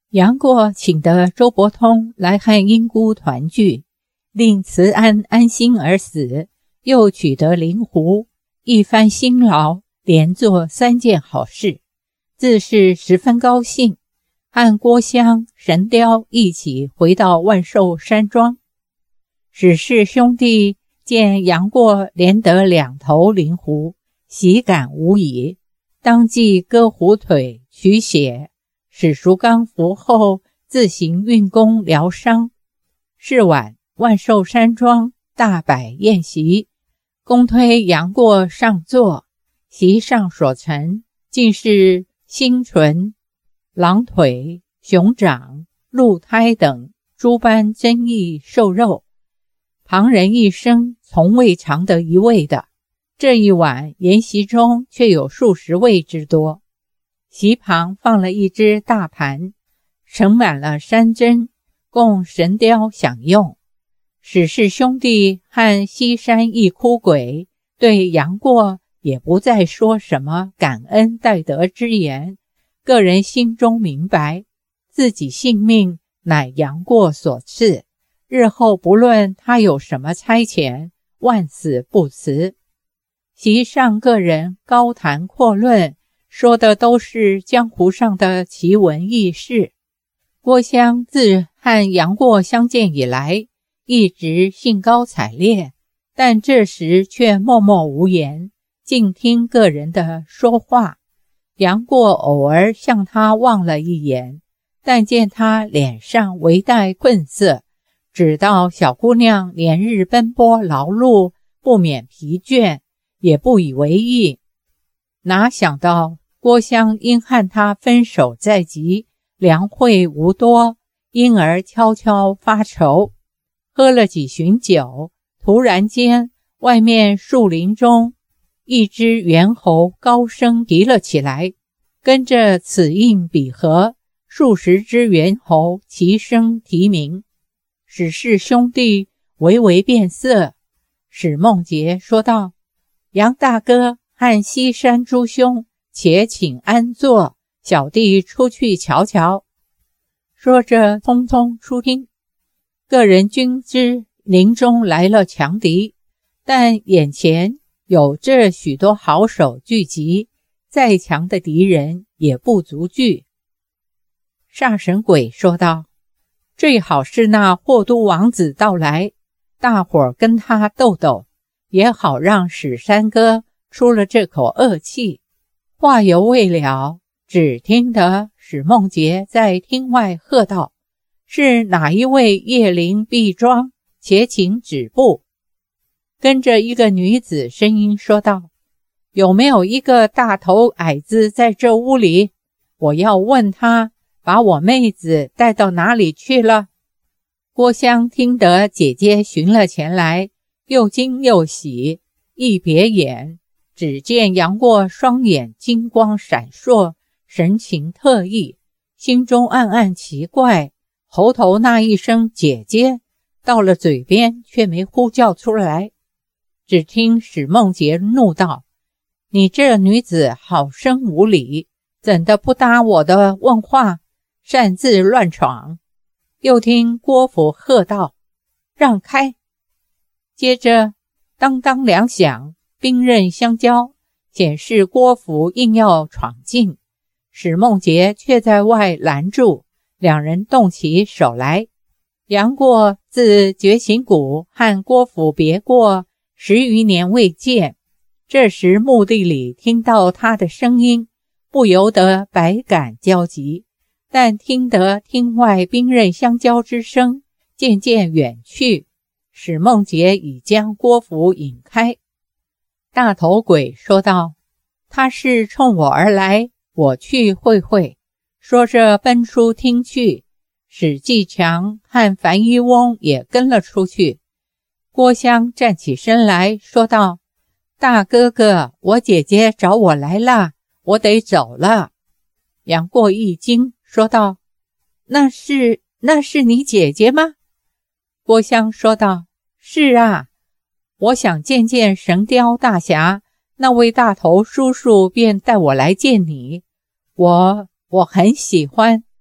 杨过请得周伯通来和英姑团聚，令慈安安心而死，又取得灵狐，一番辛劳，连做3件好事，自是十分高兴，和郭襄、神雕一起回到万寿山庄。史氏兄弟见杨过连得2头灵狐，喜感无已，当即割虎腿取血，史淑刚服后，自行运功疗伤。是晚，万寿山庄大摆宴席，公推杨过上座，席上所陈尽是星唇、狼腿、熊掌、鹿胎等诸般珍异瘦肉，旁人一生从未尝得一味的。这一晚筵席中却有数十味之多。席旁放了一只大盘，盛满了山珍，供神雕享用。史氏兄弟和西山一哭鬼对杨过也不再说什么感恩戴德之言，个人心中明白，自己性命乃杨过所赐，日后不论他有什么差遣，万死不辞。席上个人高谈阔论，说的都是江湖上的奇闻异事。郭襄自和杨过相见以来，一直兴高采烈，但这时却默默无言，静听个人的说话。杨过偶尔向他望了一眼，但见他脸上微带困色，知道小姑娘连日奔波劳碌，不免疲倦，也不以为意。哪想到郭襄因和他分手在即，粮惠无多，因而悄悄发愁。喝了几巡酒，突然间外面树林中一只猿猴高声啼了起来，跟着此应彼合，数十只猿猴齐声啼鸣。史氏兄弟微微变色，史梦洁说道：杨大哥和西山诸兄且请安坐，小弟出去瞧瞧。说着匆匆出厅。个人均知林中来了强敌，但眼前有这许多好手聚集，再强的敌人也不足惧。煞神鬼说道：最好是那霍都王子到来，大伙儿跟他斗斗，也好让史三哥出了这口恶气。话犹未了，只听得史梦洁在厅外喝道：是哪一位夜灵璧庄，且请止步。跟着一个女子声音说道：有没有一个大头矮子在这屋里？我要问他把我妹子带到哪里去了。郭襄听得姐姐寻了前来，又惊又喜，一别眼，只见杨过双眼金光闪烁，神情特异，心中暗暗奇怪，喉头那一声姐姐到了嘴边却没呼叫出来。只听史梦洁怒道：你这女子好生无礼，怎的不答我的问话，擅自乱闯。又听郭芙喝道：让开。接着当当两响，兵刃相交，显示郭芙硬要闯进，史梦洁却在外拦住，两人动起手来。杨过自绝情谷和郭芙别过10余年未见，这时墓地里听到他的声音，不由得百感交集，但听得厅外兵刃相交之声渐渐远去，史梦洁已将郭芙引开。大头鬼说道：他是冲我而来，我去会会。说着奔出厅去，史继强和樊一翁也跟了出去。郭襄站起身来说道：大哥哥，我姐姐找我来了，我得走了。杨过一惊说道：那是你姐姐吗？郭襄说道：是啊，我想见见神雕大侠，那位大头叔叔便带我来见你，我很喜欢。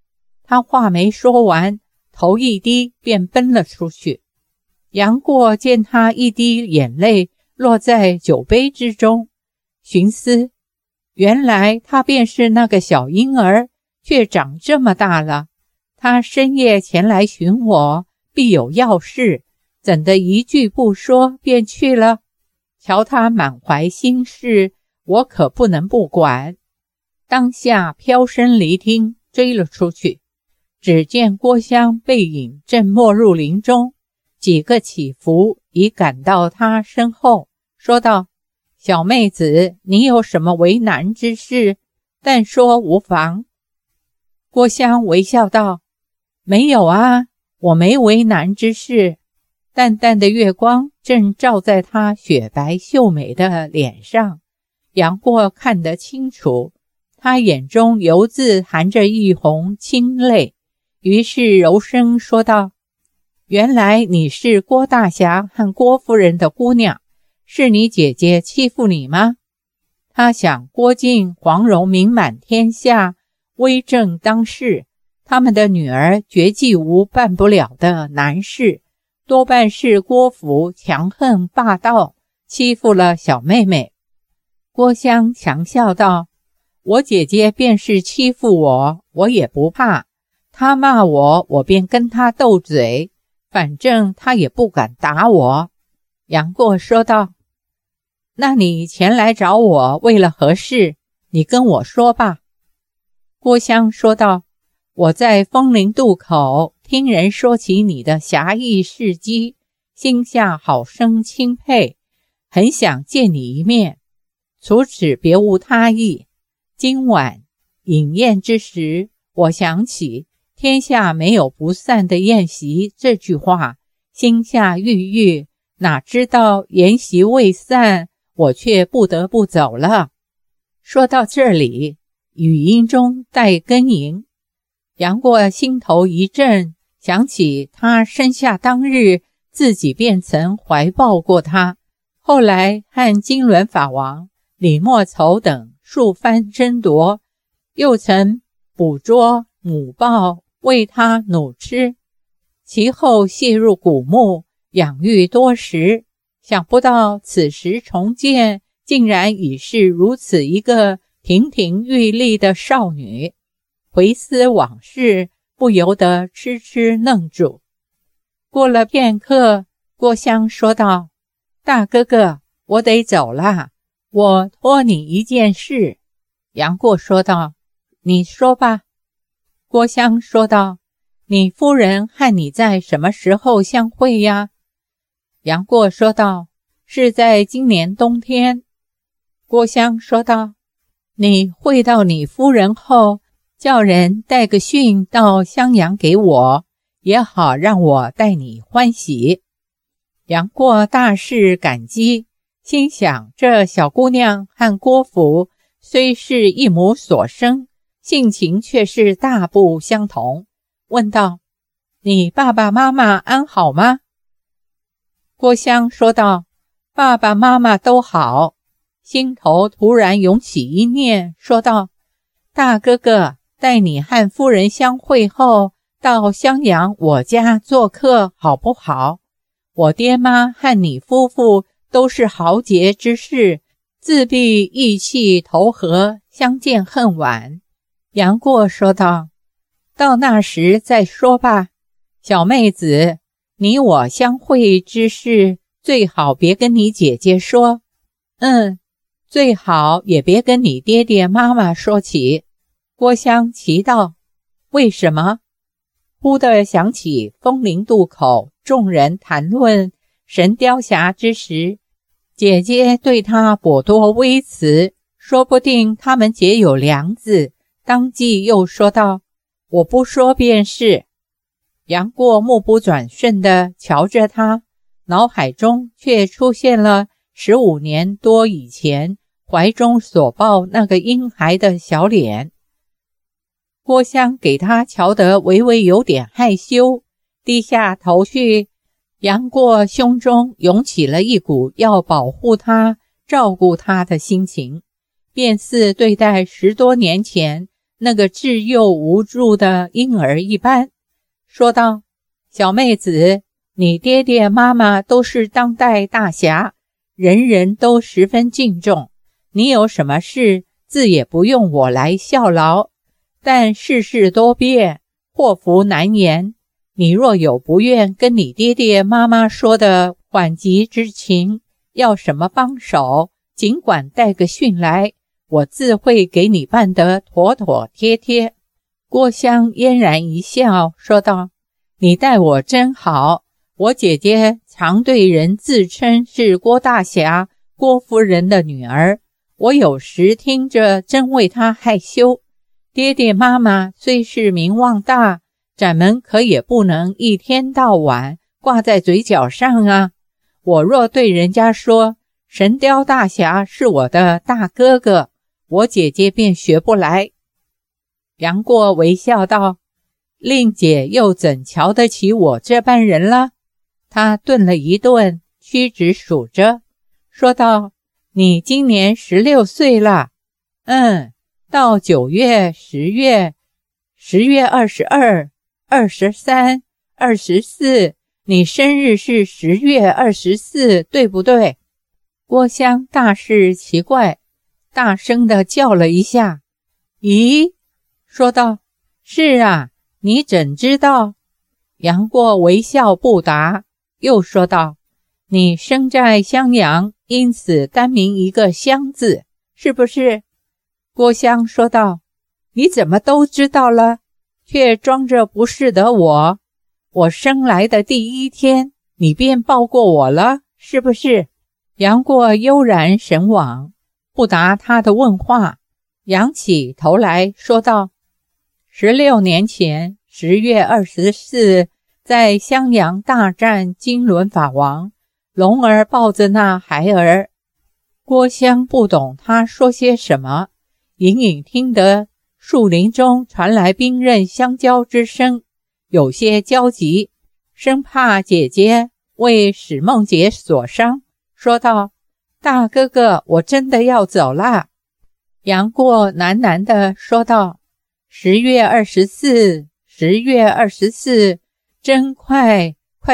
他话没说完，头一低便奔了出去。杨过见他一滴眼泪落在酒杯之中，寻思，原来他便是那个小婴儿，却长这么大了。他深夜前来寻我，必有要事，怎的一句不说便去了？瞧他满怀心事，我可不能不管。当下飘身离厅，追了出去。只见郭襄背影正没入林中，几个起伏已赶到他身后，说道：小妹子，你有什么为难之事？但说无妨。郭襄微笑道：没有啊，我没为难之事。淡淡的月光正照在她雪白秀美的脸上，杨过看得清楚，他眼中犹自含着一泓清泪，于是柔声说道：原来你是郭大侠和郭夫人的姑娘，是你姐姐欺负你吗？他想郭靖、黄蓉名满天下，威震当世，他们的女儿绝技无办不了的难事，多半是郭芙强横霸道，欺负了小妹妹。郭襄强笑道：我姐姐便是欺负我，我也不怕，她骂我，我便跟她斗嘴，反正她也不敢打我。杨过说道：那你前来找我为了何事？你跟我说吧。郭襄说道：我在枫林渡口听人说起你的侠义事迹，心下好生钦佩，很想见你一面，除此别无他意。今晚饮宴之时，我想起天下没有不散的宴席这句话，心下郁郁，哪知道筵席未散，我却不得不走了。说到这里，语音中带哽吟。杨过心头一震，想起他生下当日自己便曾怀抱过他，后来和金轮法王李莫愁等数番争夺，又曾捕捉母豹喂他弩吃，其后泄入古墓养育多时，想不到此时重见，竟然已是如此一个亭亭玉立的少女。回思往事，不由得痴痴愣住。过了片刻，郭襄说道：大哥哥，我得走了，我托你一件事。杨过说道：你说吧。郭襄说道：你夫人和你在什么时候相会呀？杨过说道：是在今年冬天。郭襄说道：你会到你夫人后，叫人带个讯到襄阳给我，也好让我带你欢喜。杨过大是感激，心想这小姑娘和郭芙虽是一母所生，性情却是大不相同，问道：你爸爸妈妈安好吗？郭襄说道：爸爸妈妈都好。心头突然涌起一念，说道：大哥哥，待你和夫人相会后，到襄阳我家做客好不好？我爹妈和你夫妇都是豪杰之士，自必义气投合，相见恨晚。杨过说道：到那时再说吧。小妹子，你我相会之事，最好别跟你姐姐说。最好也别跟你爹爹妈妈说起。郭襄奇道：为什么？忽地想起枫林渡口众人谈论神雕侠之时，姐姐对他颇多微词，说不定他们结有梁子。当即又说道：我不说便是。杨过目不转瞬地瞧着他，脑海中却出现了15年多以前怀中所抱那个婴孩的小脸。郭襄给他瞧得微微有点害羞，低下头去。杨过胸中涌起了一股要保护他照顾他的心情，便似对待10多年前那个稚幼无助的婴儿一般，说道：小妹子，你爹爹妈妈都是当代大侠，人人都十分敬重，你有什么事自也不用我来效劳，但世事多变，祸福难言，你若有不愿跟你爹爹妈妈说的缓急之情，要什么帮手，尽管带个讯来，我自会给你办得妥妥帖帖。郭襄嫣然一笑，说道：你待我真好，我姐姐常对人自称是郭大侠、郭夫人的女儿，我有时听着真为她害羞。爹爹妈妈虽是名望大，咱们可也不能一天到晚挂在嘴角上啊。我若对人家说神雕大侠是我的大哥哥，我姐姐便学不来。杨过微笑道：令姐又怎瞧得起我这般人了？他顿了一顿，屈指数着，说道：你今年16岁了。到9月、10月、10月22、23、24，你生日是10月24，对不对？郭襄大是奇怪，大声地叫了一下。咦？说道：是啊，你怎知道？杨过微笑不答，又说道：你生在襄阳，因此单名一个襄字，是不是？郭襄说道：你怎么都知道了，却装着不是的我生来的第一天，你便抱过我了，是不是？杨过悠然神往，不答他的问话，仰起头来说道：16年前10月24，在襄阳大战金轮法王，龙儿抱着那孩儿。郭襄不懂他说些什么，隐隐听得树林中传来兵刃相交之声，有些焦急，生怕姐姐为史梦洁所伤，说道：大哥哥，我真的要走了。杨过喃喃地说道：10月24，真快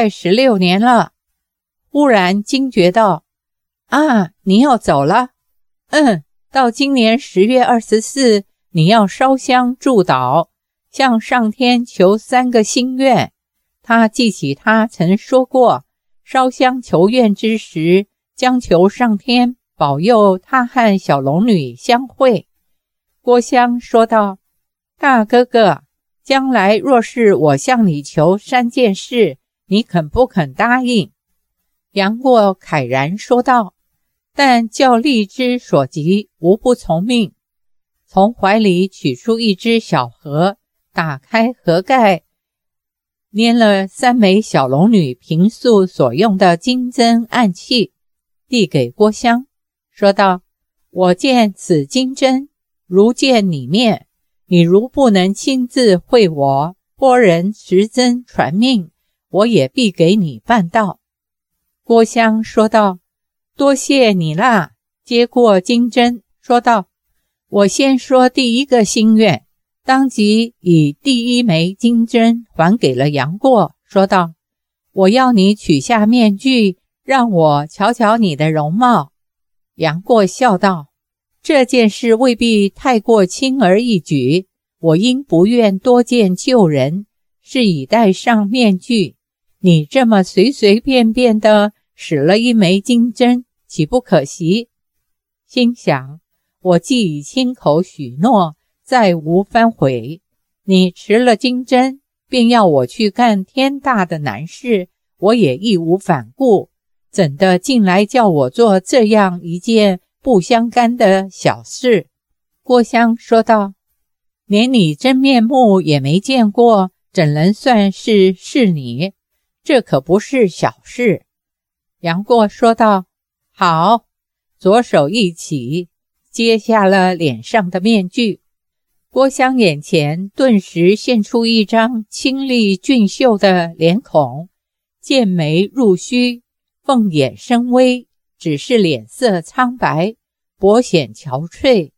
16年了。忽然惊觉道：啊，你要走了？到今年10月24，你要烧香祝祷，向上天求3个心愿。他记起他曾说过，烧香求愿之时，将求上天保佑他和小龙女相会。郭襄说道：大哥哥，将来若是我向你求3件事，你肯不肯答应？杨过慨然说道：但较力之所及，无不从命。从怀里取出一只小盒，打开盒盖，拈了3枚小龙女平素所用的金针暗器，递给郭襄，说道：我见此金针，如见你面，你如不能亲自会我，拨人持针传命，我也必给你办到。郭襄说道：多谢你啦。接过金针，说道：我先说第一个心愿。当即以第1枚金针还给了杨过，说道：我要你取下面具，让我瞧瞧你的容貌。杨过笑道：这件事未必太过轻而易举，我因不愿多见旧人，是以戴上面具，你这么随随便便的使了1枚金针，岂不可惜？心想，我既已亲口许诺，再无反悔，你持了金针，便要我去干天大的难事，我也义无反顾，怎的进来叫我做这样一件不相干的小事？郭襄说道：连你真面目也没见过，怎能算是你？这可不是小事。杨过说道：好。左手一起，揭下了脸上的面具。郭襄眼前顿时现出一张清丽俊秀的脸孔，剑眉入须，凤眼深微，只是脸色苍白，脖显憔悴，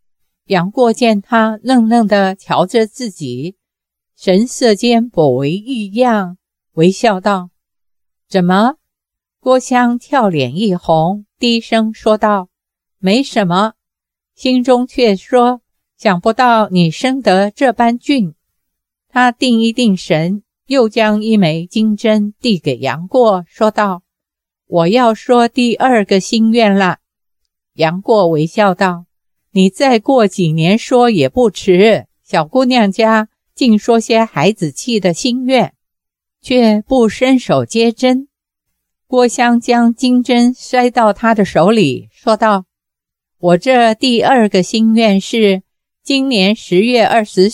杨过见他愣愣地瞧着自己，神色间颇为异样，微笑道：怎么？郭襄俏脸一红，低声说道：没什么，心中却说想不到你生得这般俊。他定一定神，又将一枚金针递给杨过，说道：我要说第二个心愿了。杨过微笑道：你再过几年说也不迟，小姑娘家竟说些孩子气的心愿，却不伸手接针。郭襄将金针塞到他的手里，说道：我这第二个心愿是，今年10月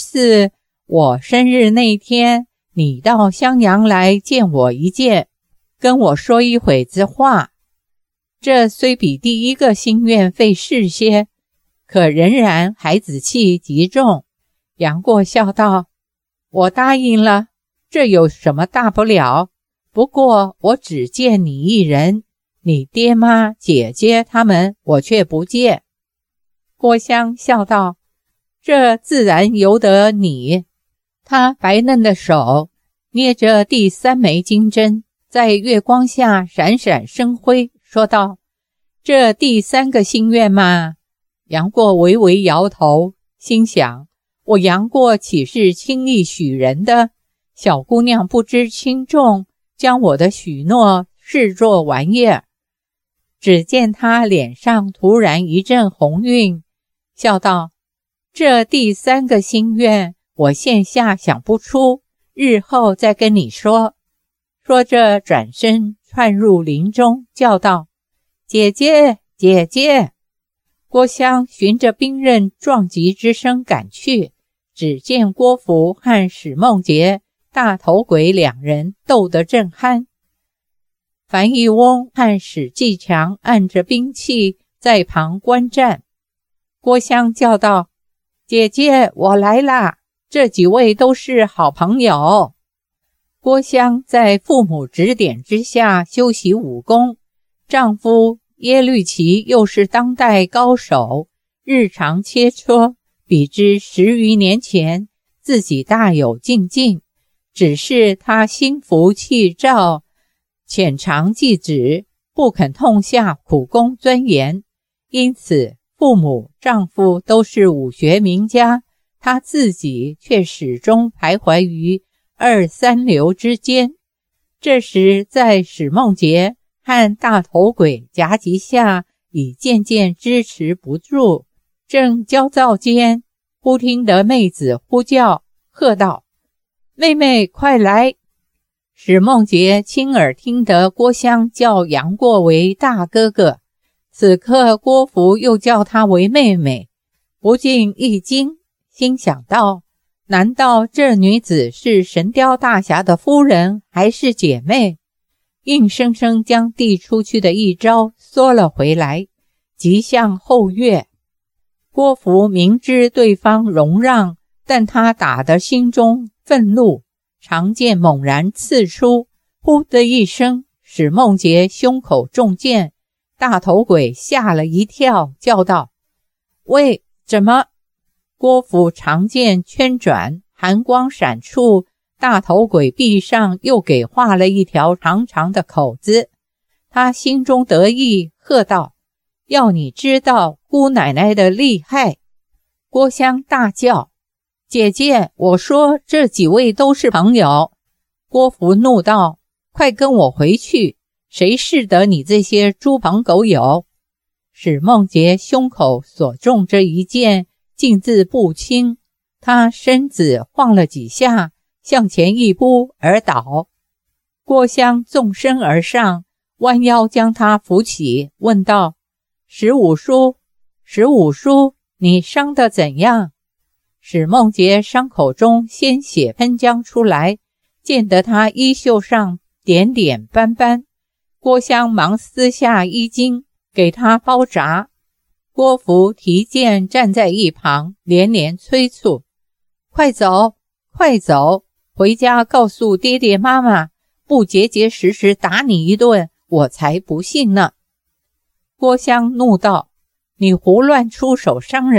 24我生日那天，你到襄阳来见我一见，跟我说一会子话。这虽比第一个心愿费事些，可仍然孩子气极重。杨过笑道：我答应了，这有什么大不了？不过我只见你一人，你爹妈姐姐他们我却不见。郭襄笑道：这自然由得你。他白嫩的手捏着第3枚金针，在月光下闪闪生辉，说道：这第3个心愿嘛。杨过微微摇头，心想：我杨过岂是轻易许人的？小姑娘不知轻重，将我的许诺视作玩意儿。只见他脸上突然一阵红晕，笑道：这第3个心愿我现下想不出，日后再跟你说。说着转身窜入林中，叫道：姐姐姐姐。郭襄循着兵刃撞击之声赶去，只见郭芙和史梦洁、大头鬼两人斗得正酣。樊一翁和史继强按着兵器在旁观战。郭襄叫道：姐姐我来啦，这几位都是好朋友。郭襄在父母指点之下修习武功，丈夫耶律齐又是当代高手，日常切磋，比之10余年前自己大有进进。只是他心浮气躁，浅尝即止，不肯痛下苦功钻研。因此父母丈夫都是武学名家，他自己却始终徘徊于2、3流之间。这时在史梦洁和大头鬼夹击下，已渐渐支持不住，正焦躁间，忽听得妹子呼叫，喝道：妹妹快来！史梦洁亲耳听得郭襄叫杨过为大哥哥，此刻郭芙又叫他为妹妹，不禁一惊，心想道：难道这女子是神雕大侠的夫人，还是姐妹？硬生生将递出去的一招缩了回来，即向后跃。郭芙明知对方容让，但他打得心中愤怒，长剑猛然刺出，呼的一声，史梦洁胸口中箭。大头鬼吓了一跳，叫道：喂，怎么？郭芙长剑圈转，寒光闪处，大头鬼臂上又给画了一条长长的口子。他心中得意，喝道：要你知道姑奶奶的厉害！郭襄大叫：姐姐，我说这几位都是朋友。郭芙怒道：快跟我回去，谁识得你这些猪朋狗友？史梦洁胸口所中这一箭竟自不轻，他身子晃了几下，向前一扑而倒。郭襄纵身而上，弯腰将他扶起，问道：史五叔，史五叔，你伤得怎样？史梦洁伤口中鲜血喷将出来，见得他衣袖上点点斑斑。郭襄忙撕下衣襟给他包扎。郭芙提剑站在一旁，连连催促：快走快走，回家告诉爹爹妈妈，不结结实实打你一顿，我才不信呢。郭襄怒道：你胡乱出手伤人，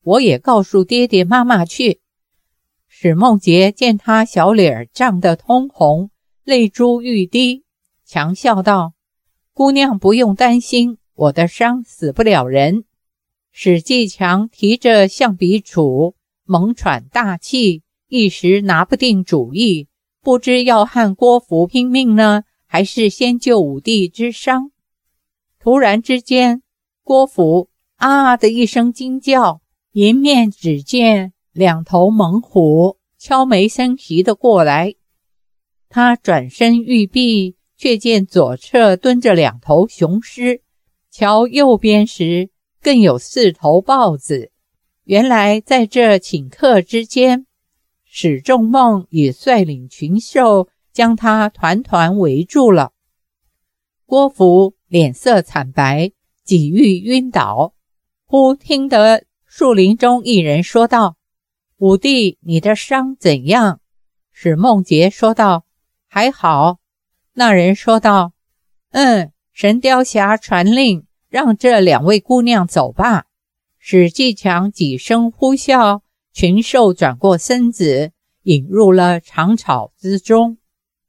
我也告诉爹爹妈妈去。史梦洁见他小脸涨得通红，泪珠欲滴，强笑道：姑娘不用担心，我的伤死不了人。史继强提着橡皮杵，猛喘大气，一时拿不定主意，不知要和郭芙拼命呢，还是先救武帝之伤。突然之间，郭芙啊的一声惊叫，迎面只见两头猛虎悄没声息地过来。他转身欲避，却见左侧蹲着两头雄狮，瞧右边时更有4头豹子。原来在这顷刻之间，史仲孟已率领群兽将他团团围住了。郭芙脸色惨白，几欲晕倒，忽听得树林中一人说道：武帝，你的伤怎样？史梦洁说道：还好。那人说道：神雕侠传令，让这2位姑娘走吧。史继强几声呼啸，群兽转过身子，引入了长草之中。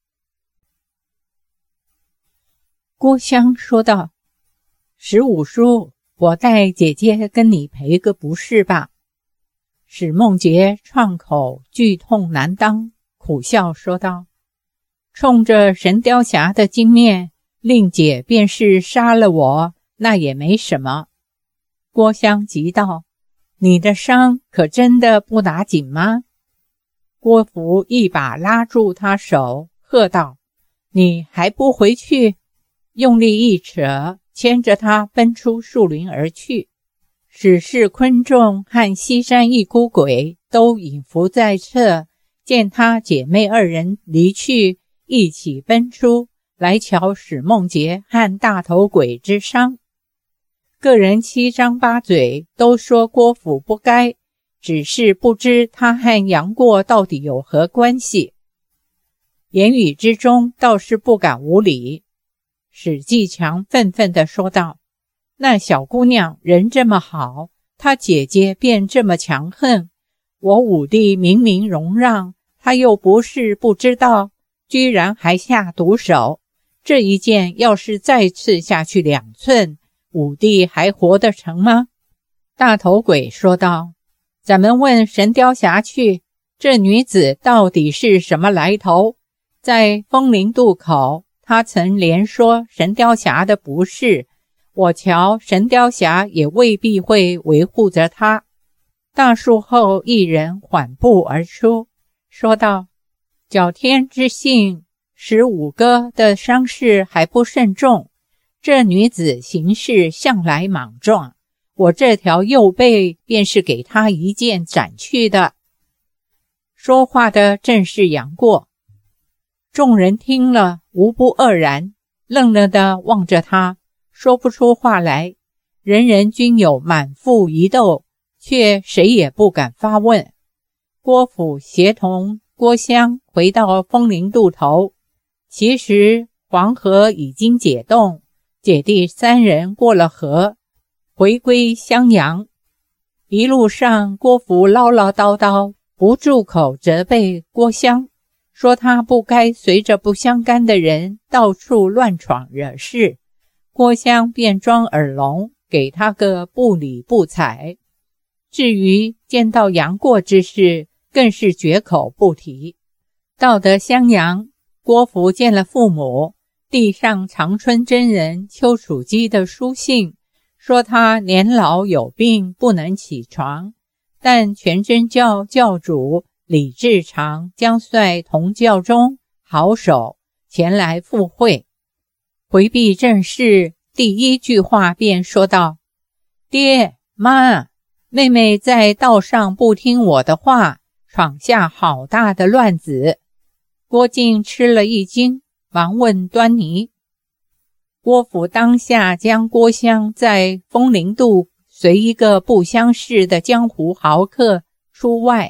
郭襄说道：史五叔，我代姐姐跟你赔个不是吧。史梦洁创口剧痛难当，苦笑说道：冲着神雕侠的经面，令姐便是杀了我，那也没什么。郭襄急道：你的伤可真的不打紧吗？郭芙一把拉住他手，喝道：你还不回去？用力一扯，牵着他奔出树林而去。史氏昆仲和西山一孤鬼都隐伏在侧，见他姐妹2人离去，一起奔出来瞧史梦洁和大头鬼之伤。个人7张8嘴都说郭芙不该，只是不知他和杨过到底有何关系。言语之中倒是不敢无礼。史继强愤愤地说道：那小姑娘人这么好，她姐姐便这么强横，我武帝明明容让，她又不是不知道，居然还下毒手。这一剑要是再刺下去2寸，武帝还活得成吗？大头鬼说道：咱们问神雕侠去，这女子到底是什么来头？在风陵渡口，他曾连说神雕侠的不是，我瞧神雕侠也未必会维护着他。大树后一人缓步而出，说道：矫天之幸，15哥的伤势还不甚重，这女子行事向来莽撞，我这条右背便是给她一剑斩去的。说话的正是杨过。众人听了无不愕然，愣了地望着他，说不出话来，人人均有满腹疑窦，却谁也不敢发问。郭芙协同郭襄回到风陵渡头，其实黄河已经解冻，姐弟3人过了河，回归襄阳。一路上郭芙唠唠叨叨，不住口责备郭襄，说他不该随着不相干的人到处乱闯惹事。郭襄便装耳聋，给他个不理不睬。至于见到杨过之事，更是绝口不提。到得襄阳，郭芙见了父母，递上长春真人丘处机的书信，说他年老有病不能起床，但全真教教主李志常将率同教中好手前来赴会。回避正事，第1句话便说道：爹妈，妹妹在道上不听我的话，闯下好大的乱子。郭靖吃了一惊，忙问端倪。郭芙当下将郭襄在风陵渡随一个不相识的江湖豪客出外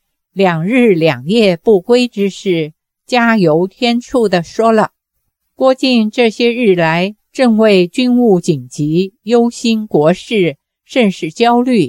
，2日2夜不归之事，加油添醋地说了。郭靖这些日来正为军务紧急，忧心国事，甚是焦虑，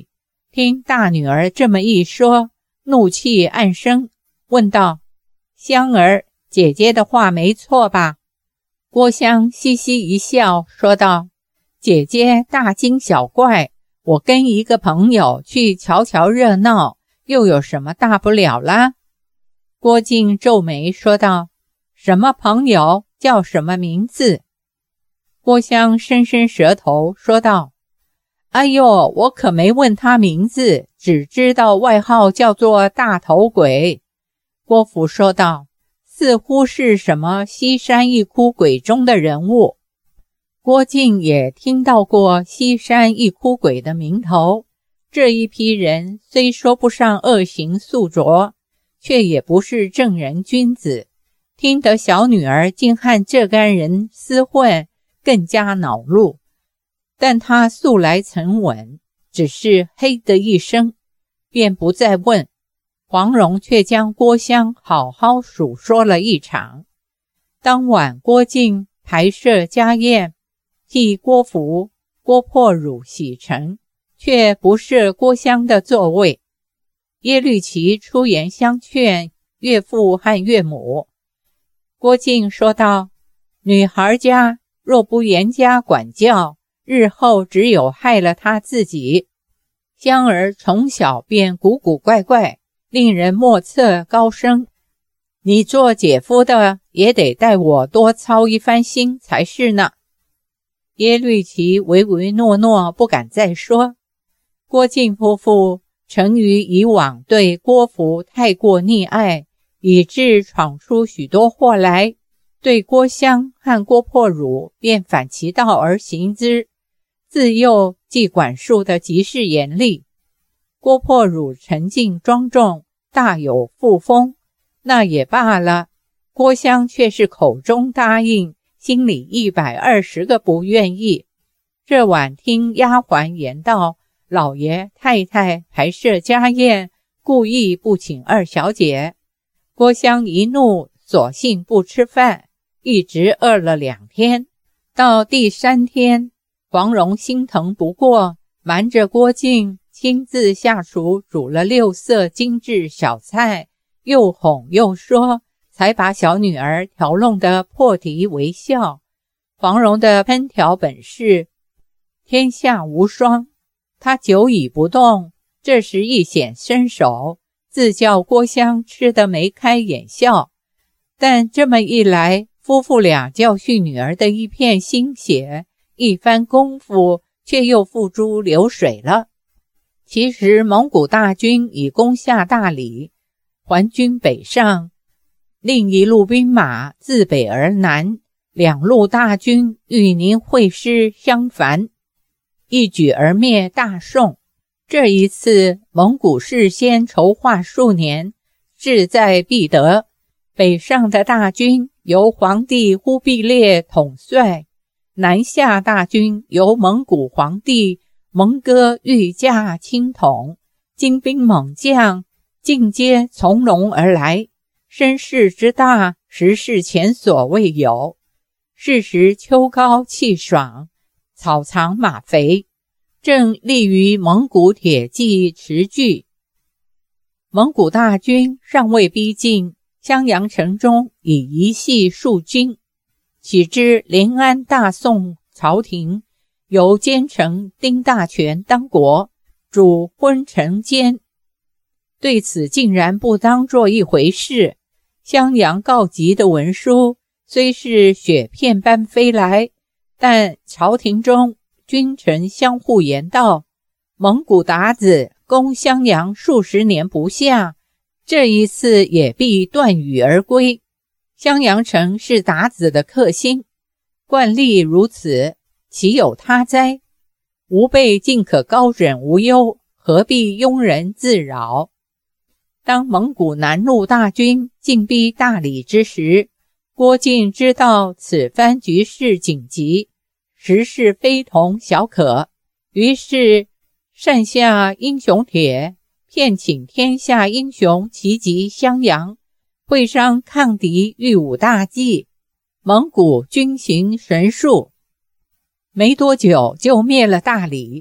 听大女儿这么一说，怒气暗生，问道：香儿，姐姐的话没错吧？郭襄嘻嘻一笑，说道：姐姐大惊小怪，我跟一个朋友去瞧瞧热闹，又有什么大不了啦？郭靖皱眉说道：什么朋友，叫什么名字？郭襄伸伸舌头说道：哎呦，我可没问他名字，只知道外号叫做大头鬼。郭芙说道：似乎是什么西山一哭鬼中的人物。郭靖也听到过西山一哭鬼的名头，这一批人虽说不上恶行素浊，却也不是正人君子，听得小女儿竟和这干人厮混，更加恼怒。但他素来沉稳，只是嘿的一声，便不再问。黄蓉却将郭襄好好数说了一场。当晚郭靖排设家宴，替郭芙、郭破乳洗尘，却不设郭襄的座位。耶律齐出言相劝岳父和岳母。郭靖说道：女孩家若不严加管教，日后只有害了她自己。香儿从小便古古怪怪，令人莫测高升，你做姐夫的也得带我多操一番心才是呢。耶律齐唯唯诺诺，不敢再说。郭靖夫妇曾于以往对郭芙太过溺爱，以致闯出许多祸来，对郭襄和郭破乳便反其道而行之，自幼既管束得极是严厉。郭破乳沉静庄重，大有父风，那也罢了，郭襄却是口中答应，心里120个不愿意。这晚听丫鬟言道，老爷太太排设家宴，故意不请二小姐。郭襄一怒，索性不吃饭，一直饿了2天。到第3天，黄蓉心疼不过，瞒着郭靖亲自下厨煮了6色精致小菜，又哄又说，才把小女儿调弄得破涕为笑。黄蓉的烹调本事天下无双，她久已不动，这时一显身手，自叫郭襄吃得眉开眼笑。但这么一来，夫妇俩教训女儿的一片心血，一番功夫却又付诸流水了。其实蒙古大军已攻下大理，还军北上，另一路兵马自北而南，2路大军与您会师相反，一举而灭大宋。这一次蒙古事先筹划数年，志在必得。北上的大军由皇帝忽必烈统帅，南下大军由蒙古皇帝蒙哥御驾亲统，精兵猛将尽皆从龙而来，声势之大，实是前所未有。是时秋高气爽，草长马肥，正立于蒙古铁骑持据。蒙古大军尚未逼近，襄阳城中已一系数军。岂知临安大宋朝廷由奸臣丁大权当国，主昏臣奸，对此竟然不当作一回事。襄阳告急的文书虽是雪片般飞来，但朝廷中君臣相互言道，蒙古鞑子攻襄阳数十年不下，这一次也必断羽而归。襄阳城是鞑子的克星，惯例如此，岂有他哉？吾辈尽可高枕无忧，何必庸人自扰？当蒙古南路大军进逼大理之时，郭靖知道此番局势紧急，时势非同小可，于是善下英雄帖，骗请天下英雄齐集襄阳，会商抗敌御武大计。蒙古军行神速，没多久就灭了大理。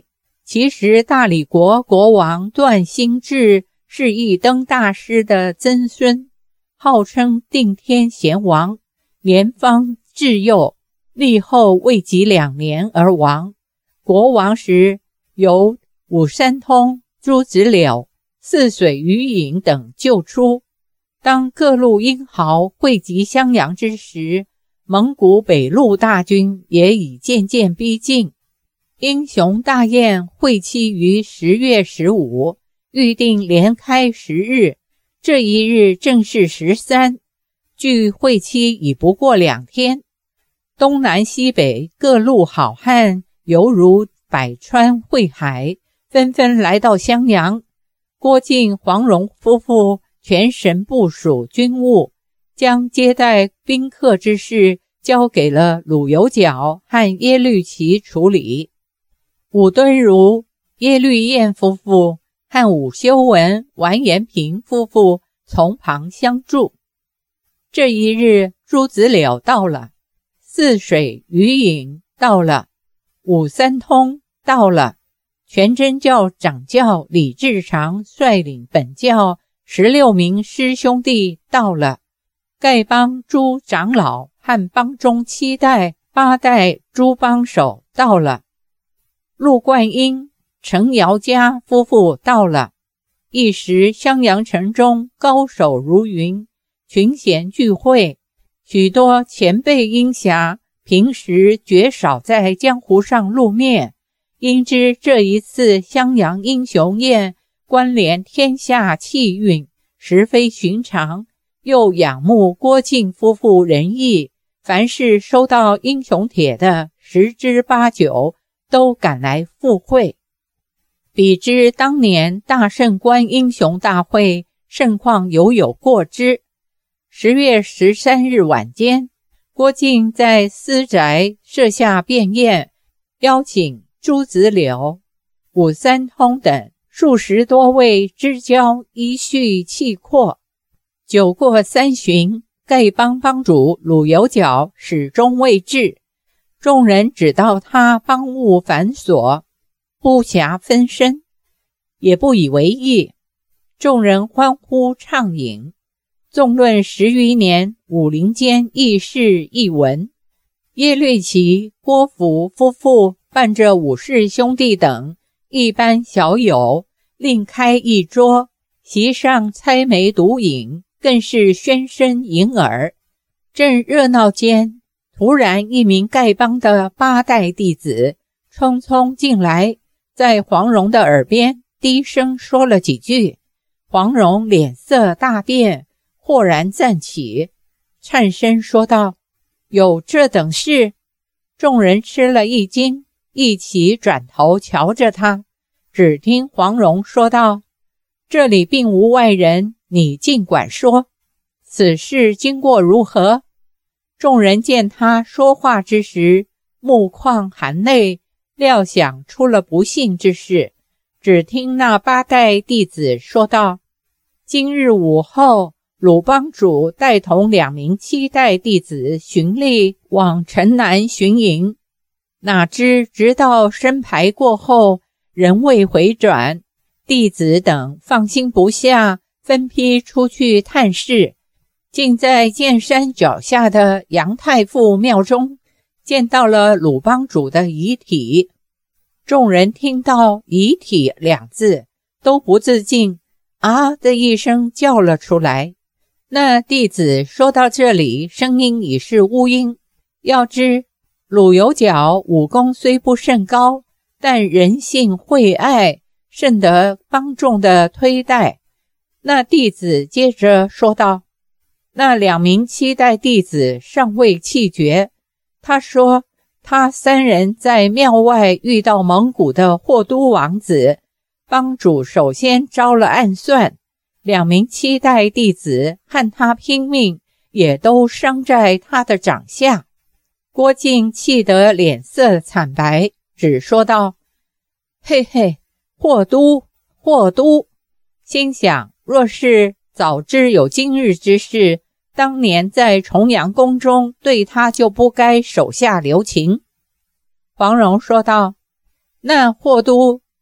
其实大理国国王段兴智是一登大师的曾孙，号称定天贤王，年方至幼，立后未及2年而亡。国王时由武山通、朱子柳、泗水于隐等救出。当各路英豪汇集襄阳之时，蒙古北路大军也已渐渐逼近。英雄大宴会期于10月15，预定连开10日，这一日正是13，距会期已不过2天。东南西北各路好汉犹如百川汇海，纷纷来到襄阳。郭靖、黄蓉夫妇全神部署军务，将接待宾客之事交给了鲁有角和耶律齐处理。武敦儒、耶律燕夫妇和武修文、完颜平夫妇从旁相助。这一日，朱子柳到了，泗水于隐到了，武三通到了，全真教掌教李志常率领本教16名师兄弟到了，丐帮诸长老和帮中7代、8代诸帮手到了，陆冠英、程瑶家夫妇到了。一时襄阳城中高手如云，群贤聚会，许多前辈英侠平时绝少在江湖上露面，因知这一次襄阳英雄宴关联天下气运，实非寻常，又仰慕郭靖夫妇仁义，凡是收到英雄帖的10之8九都赶来赴会。比之当年大圣观英雄大会，盛况有过之。10月13日晚间，郭靖在私宅设下便宴，邀请朱子柳、武三通等数10多位知交依序契阔。酒过3巡，丐帮帮主鲁有角始终未至，众人只道他帮务繁琐，不暇分身，也不以为意。众人欢呼畅饮，纵论10余年武林间轶事异闻。耶律齐、郭芙夫妇伴着武氏兄弟等一般小友，另开一桌，席上猜枚独饮，更是喧声盈耳。正热闹间，突然一名丐帮的8代弟子匆匆进来，在黄蓉的耳边低声说了几句。黄蓉脸色大变，豁然站起，颤声说道：“有这等事？”众人吃了一惊，一起转头瞧着他。只听黄蓉说道：“这里并无外人，你尽管说，此事经过如何？”众人见他说话之时目眶含泪，料想出了不幸之事。只听那8代弟子说道：“今日午后，鲁帮主带同2名7代弟子循例往城南巡营，哪知直到申牌过后，仍未回转。弟子等放心不下，分批出去探视，竟在剑山脚下的杨太傅庙中见到了鲁帮主的遗体。”众人听到遗体2字，都不自禁啊的一声叫了出来。那弟子说到这里，声音已是乌音。要知鲁有角武功虽不甚高，但人性惠爱，甚得帮众的推戴。那弟子接着说道：“那2名7代弟子尚未气绝，他说他3人在庙外遇到蒙古的霍都王子，帮主首先招了暗算，2名7代弟子和他拼命，也都伤在他的掌下。”郭靖气得脸色惨白，只说道：“嘿嘿，霍都，心想若是早知有今日之事，当年在重阳宫中对他就不该手下留情。”黄蓉说道：“那霍都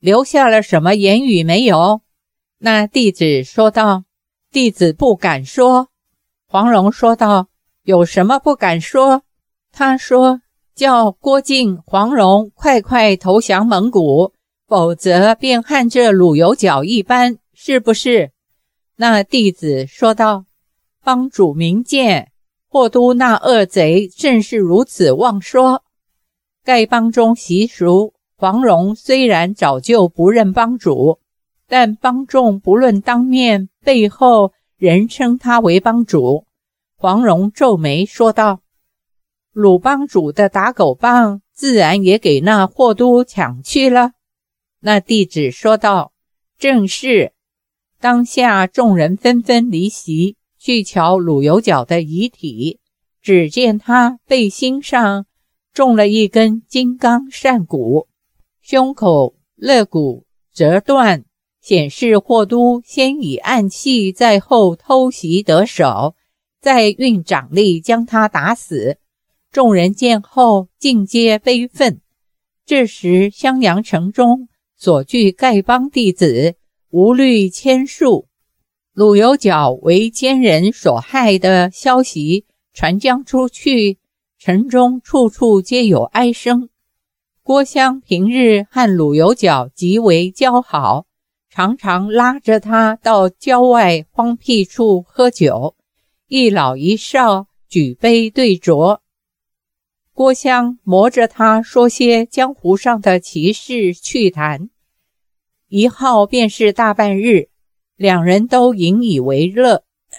留下了什么言语没有？”那弟子说道：“弟子不敢说。”黄蓉说道：“有什么不敢说？”他说：“叫郭靖、黄蓉快快投降蒙古，否则便和这鲁有脚一般，是不是？”那弟子说道：“帮主明鉴，霍都那恶贼正是如此妄说。丐帮中习俗，黄蓉虽然早就不认帮主，但帮众不论当面背后人称他为帮主。”黄蓉皱眉说道：“鲁帮主的打狗棒自然也给那霍都抢去了。”那弟子说道：“正是。”当下众人纷纷离席，去瞧鲁有脚的遗体，只见他背心上中了一根金刚扇骨，胸口肋骨折断，显示霍都先以暗器在后偷袭得手，再运掌力将他打死。众人见后尽皆悲愤。这时襄阳城中所聚丐帮弟子无虑千数，鲁有脚为奸人所害的消息传将出去，城中处处皆有哀声。郭襄平日和鲁有脚极为交好，常常拉着他到郊外荒僻处喝酒，一老一少举杯对酌。郭襄磨着他说些江湖上的奇事趣谈，一耗便是大半日，两人都引以为乐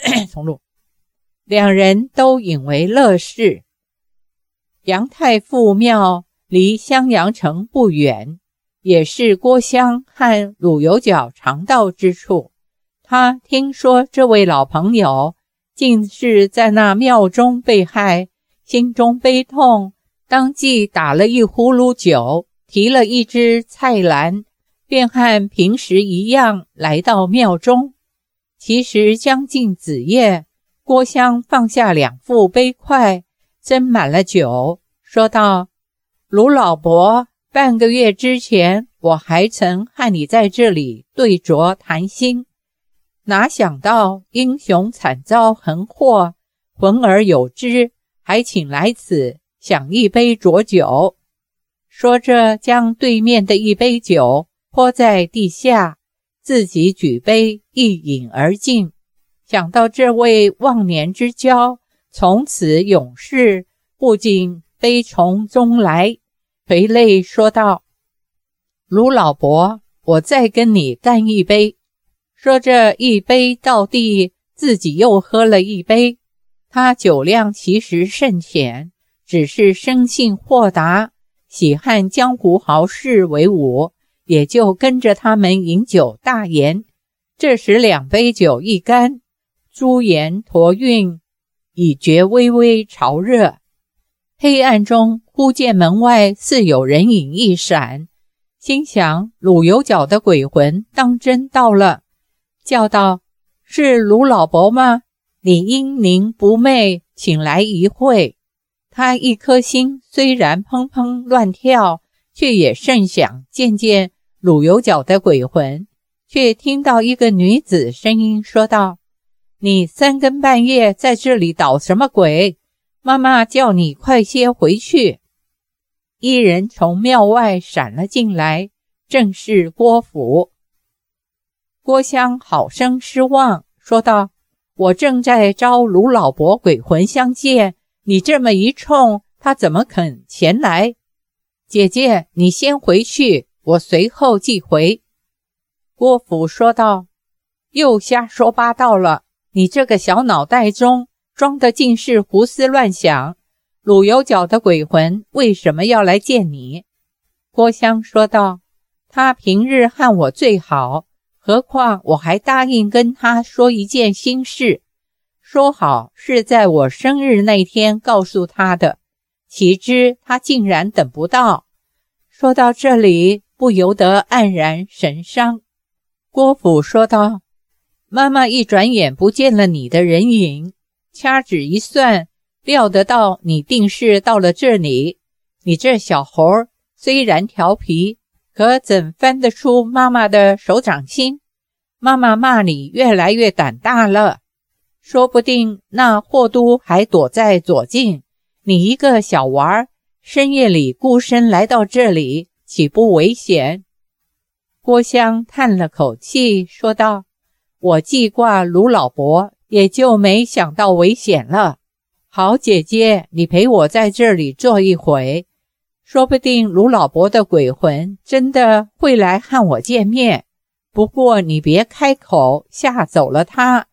两人都引为乐事。杨太傅庙离襄阳城不远，也是郭襄和鲁有脚常到之处。他听说这位老朋友竟是在那庙中被害，心中悲痛，当即打了一呼噜酒，提了一只菜篮，便和平时一样来到庙中。其实将近子夜，郭襄放下两副杯筷，斟满了酒，说道：“鲁老伯，半个月之前我还曾和你在这里对酌谈心，哪想到英雄惨遭横祸，浑而有之，还请来此享一杯浊酒。”说着将对面的一杯酒泼在地下，自己举杯一饮而尽。想到这位忘年之交从此永世，不禁悲从中来，垂泪说道：“鲁老伯，我再跟你干一杯。”说着一杯到地，自己又喝了一杯。他酒量其实甚浅，只是生性豁达，喜和江湖豪士为伍，也就跟着他们饮酒大言。这时两杯酒一干，朱颜陀韵，已觉微微潮热。黑暗中忽见门外似有人影一闪，心想鲁有脚的鬼魂当真到了，叫道：“是鲁老伯吗？你英宁不寐，请来一会。”他一颗心虽然砰砰乱跳，却也甚想见见鲁有脚的鬼魂，却听到一个女子声音说道：“你三更半夜在这里捣什么鬼？妈妈叫你快些回去。”一人从庙外闪了进来，正是郭府。郭襄好生失望，说道：“我正在招鲁老伯鬼魂相见，你这么一冲，他怎么肯前来？姐姐，你先回去，我随后即回。”郭府说道：“又瞎说八道了，你这个小脑袋中装的尽是胡思乱想。鲁有脚的鬼魂为什么要来见你？”郭襄说道：“他平日和我最好，何况我还答应跟他说一件心事，说好是在我生日那天告诉他的，岂知他竟然等不到。”说到这里，不由得黯然神伤。郭府说道：“妈妈一转眼不见了你的人影，掐指一算，料得到你定是到了这里。你这小猴虽然调皮， 可怎分得出妈妈的手掌心？妈妈骂你越来越胆大了，说不定那霍都还躲在左近，你一个小娃儿，深夜里孤身来到这里，岂不危险？郭襄叹了口气，说道：我记挂卢老伯，也就没想到危险了。好姐姐，你陪我在这里坐一回，说不定卢老伯的鬼魂真的会来和我见面，不过你别开口，吓走了他。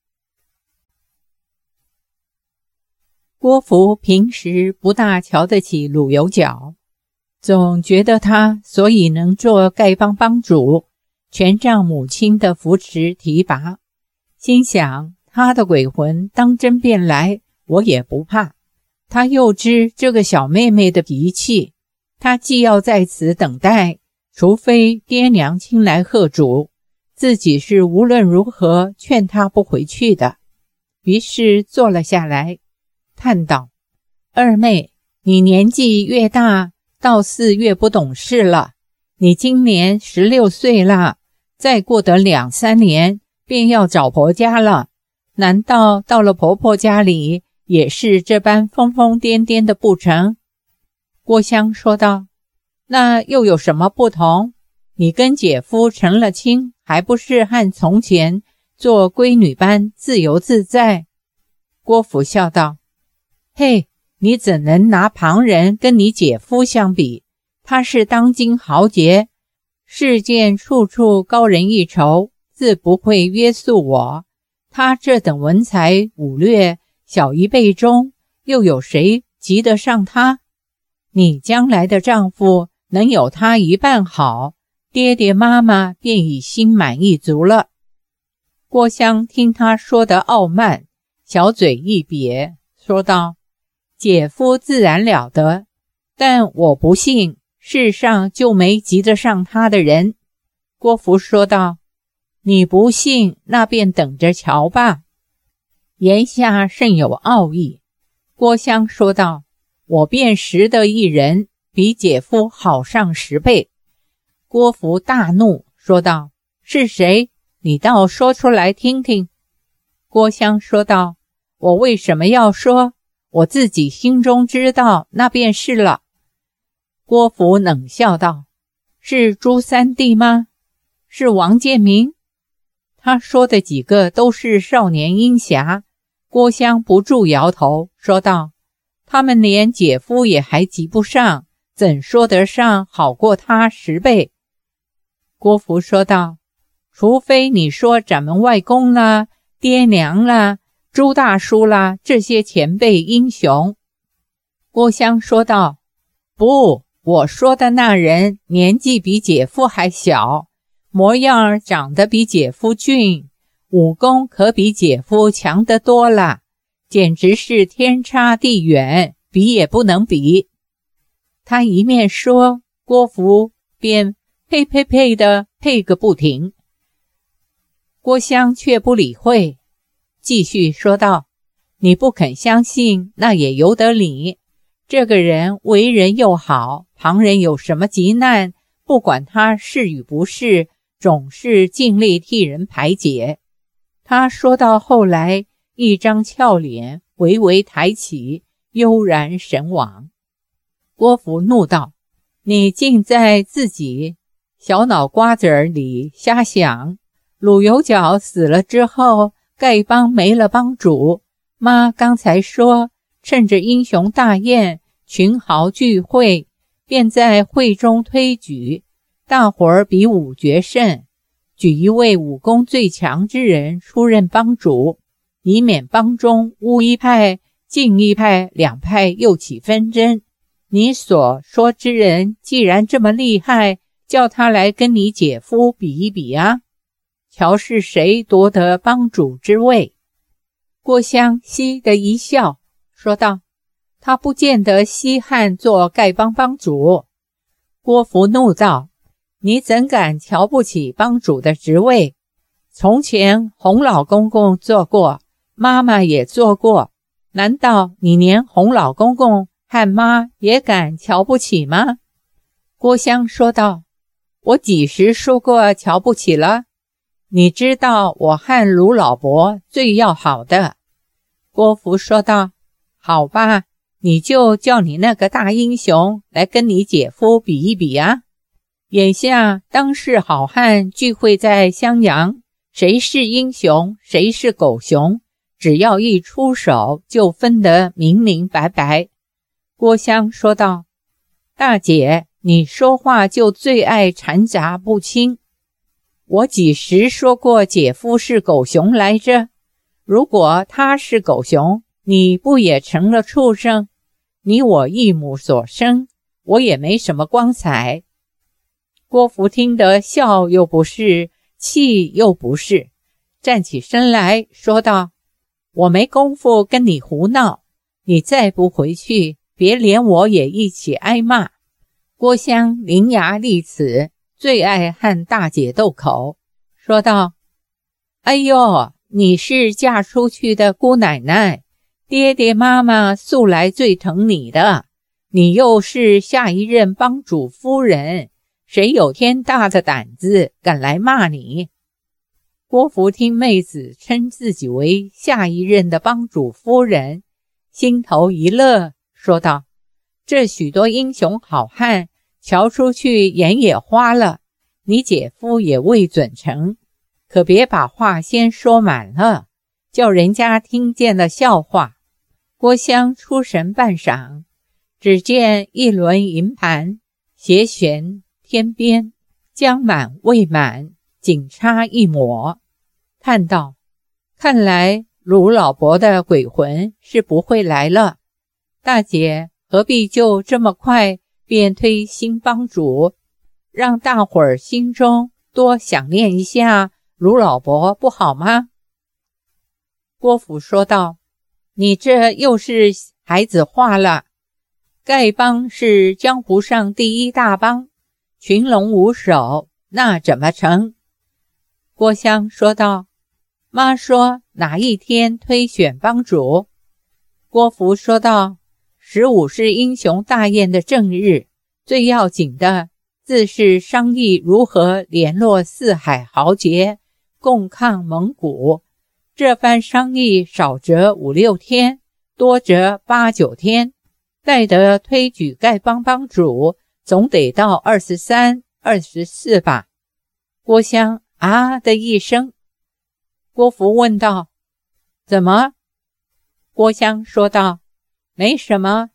郭芙平时不大瞧得起鲁有脚，总觉得他所以能做丐帮帮主，全仗母亲的扶持提拔，心想他的鬼魂当真变来，我也不怕。他又知这个小妹妹的脾气，他既要在此等待，除非爹娘亲来贺主，自己是无论如何劝他不回去的。于是坐了下来，叹道：二妹，你年纪越大，倒似越不懂事了。你今年16岁了，再过得2、3年便要找婆家了，难道到了婆婆家里也是这般疯疯癫癫的不成？郭襄说道：那又有什么不同？你跟姐夫成了亲，还不是和从前做闺女般自由自在？郭芙笑道：嘿，你怎能拿旁人跟你姐夫相比？他是当今豪杰，世间处处高人一筹，自不会约束我。他这等文才武略，小一辈中，又有谁及得上他？你将来的丈夫能有他一半好，爹爹妈妈便已心满意足了。郭襄听他说得傲慢，小嘴一瘪，说道：姐夫自然了得，但我不信世上就没及得上他的人。郭芙说道：你不信，那便等着瞧吧。言下甚有奥义。郭襄说道：我便识得一人，比姐夫好上10倍。郭芙大怒，说道：是谁？你倒说出来听听。郭襄说道：我为什么要说？我自己心中知道，那便是了。郭芙冷笑道：是朱三弟吗？是王建民？他说的几个都是少年英侠。郭襄不住摇头，说道：他们连姐夫也还及不上，怎说得上好过他10倍？郭芙说道：除非你说咱们外公啦、爹娘啦、朱大叔啦，这些前辈英雄。郭襄说道：不，我说的那人年纪比姐夫还小，模样长得比姐夫俊，武功可比姐夫强得多了，简直是天差地远，比也不能比。他一面说，郭芙便呸呸呸的呸个不停。郭襄却不理会，继续说道：你不肯相信，那也由得你。这个人为人又好，旁人有什么急难，不管他是与不是，总是尽力替人排解。他说到后来，一张俏脸微微抬起，悠然神往。郭芙怒道：你竟在自己小脑瓜子里瞎想，鲁有脚死了之后，丐帮没了帮主，妈刚才说趁着英雄大宴，群豪聚会，便在会中推举，大伙儿比武决胜，举一位武功最强之人出任帮主，以免帮中乌一派、净一派两派又起纷争。你所说之人既然这么厉害，叫他来跟你姐夫比一比啊，瞧是谁夺得帮主之位。郭襄嘻的一笑，说道：他不见得稀罕做丐帮帮主。郭芙怒道：你怎敢瞧不起帮主的职位？从前洪老公公做过，妈妈也做过，难道你连洪老公公和妈也敢瞧不起吗？郭襄说道： 我几时说过瞧不起了？你知道我和卢老伯最要好的。郭福说道，好吧，你就叫你那个大英雄来跟你姐夫比一比啊。眼下当世好汉聚会在襄阳，谁是英雄，谁是狗熊，只要一出手就分得明明白白。郭襄说道，大姐，你说话就最爱掺杂不清。我几时说过姐夫是狗熊来着？如果他是狗熊，你不也成了畜生？你我一母所生，我也没什么光彩。郭福听得笑又不是，气又不是，站起身来说道，我没工夫跟你胡闹，你再不回去，别连我也一起挨骂。郭襄伶牙俐齿，最爱和大姐斗口，说道，哎呦，你是嫁出去的姑奶奶，爹爹妈妈素来最疼你的，你又是下一任帮主夫人，谁有天大的胆子敢来骂你？郭福听妹子称自己为下一任的帮主夫人，心头一乐，说道，这许多英雄好汉瞧出去眼也花了，你姐夫也未准成，可别把话先说满了，叫人家听见了笑话。郭襄出神半晌，只见一轮银盘斜悬天边，将满未满，仅差一抹，叹道，看来卢老伯的鬼魂是不会来了。大姐何必就这么快便推新帮主，让大伙儿心中多想念一下卢老伯不好吗？郭福说道，你这又是孩子话了，丐帮是江湖上第一大帮，群龙无首，那怎么成？郭襄说道，妈说哪一天推选帮主？郭福说道，15是英雄大宴的正日，最要紧的自是商议如何联络四海豪杰，共抗蒙古。这番商议少则5、6天，多则8、9天，待得推举丐帮帮主，总得到23、24吧。郭襄啊的一声。郭福问道，怎么？郭襄说道，没什么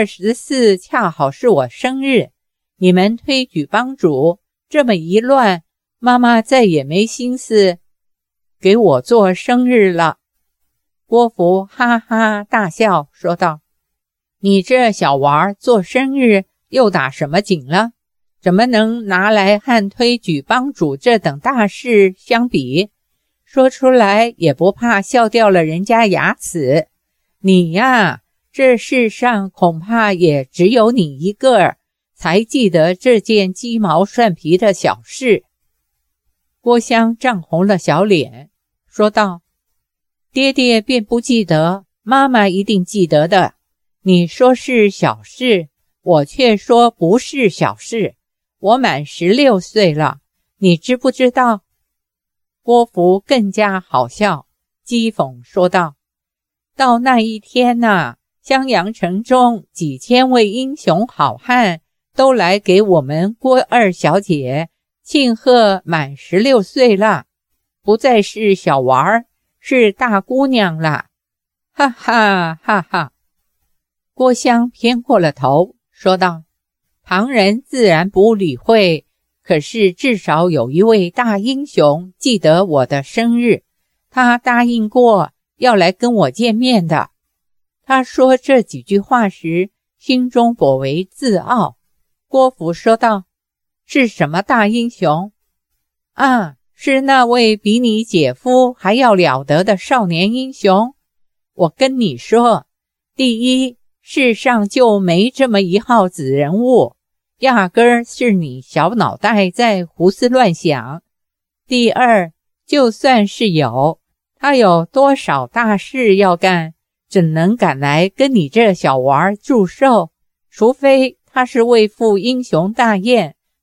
，24恰好是我生日，你们推举帮主，这么一乱，妈妈再也没心思给我做生日了。郭福哈哈大笑说道，你这小娃做生日又打什么紧了？怎么能拿来和推举帮主这等大事相比？说出来也不怕笑掉了人家牙齿。你呀，这世上恐怕也只有你一个才记得这件鸡毛蒜皮的小事。郭襄涨红了小脸，说道，爹爹便不记得，妈妈一定记得的。你说是小事，我却说不是小事。我满16岁了，你知不知道？郭福更加好笑，讥讽说道，到那一天啊，襄阳城中几千位英雄好汉都来给我们郭二小姐庆贺满16岁了，不再是小娃儿，是大姑娘了，哈哈哈哈。郭襄偏过了头说道，旁人自然不理会，可是至少有一位大英雄记得我的生日，他答应过要来跟我见面的。他说这几句话时，心中颇为自傲。郭福说道，是什么大英雄？啊，是那位比你姐夫还要了得的少年英雄。我跟你说，第一，世上就没这么一号子人物，压根儿是你小脑袋在胡思乱想。第二，就算是有，他有多少大事要干，怎能赶来跟你这小娃祝寿？除非他是为赴英雄大宴，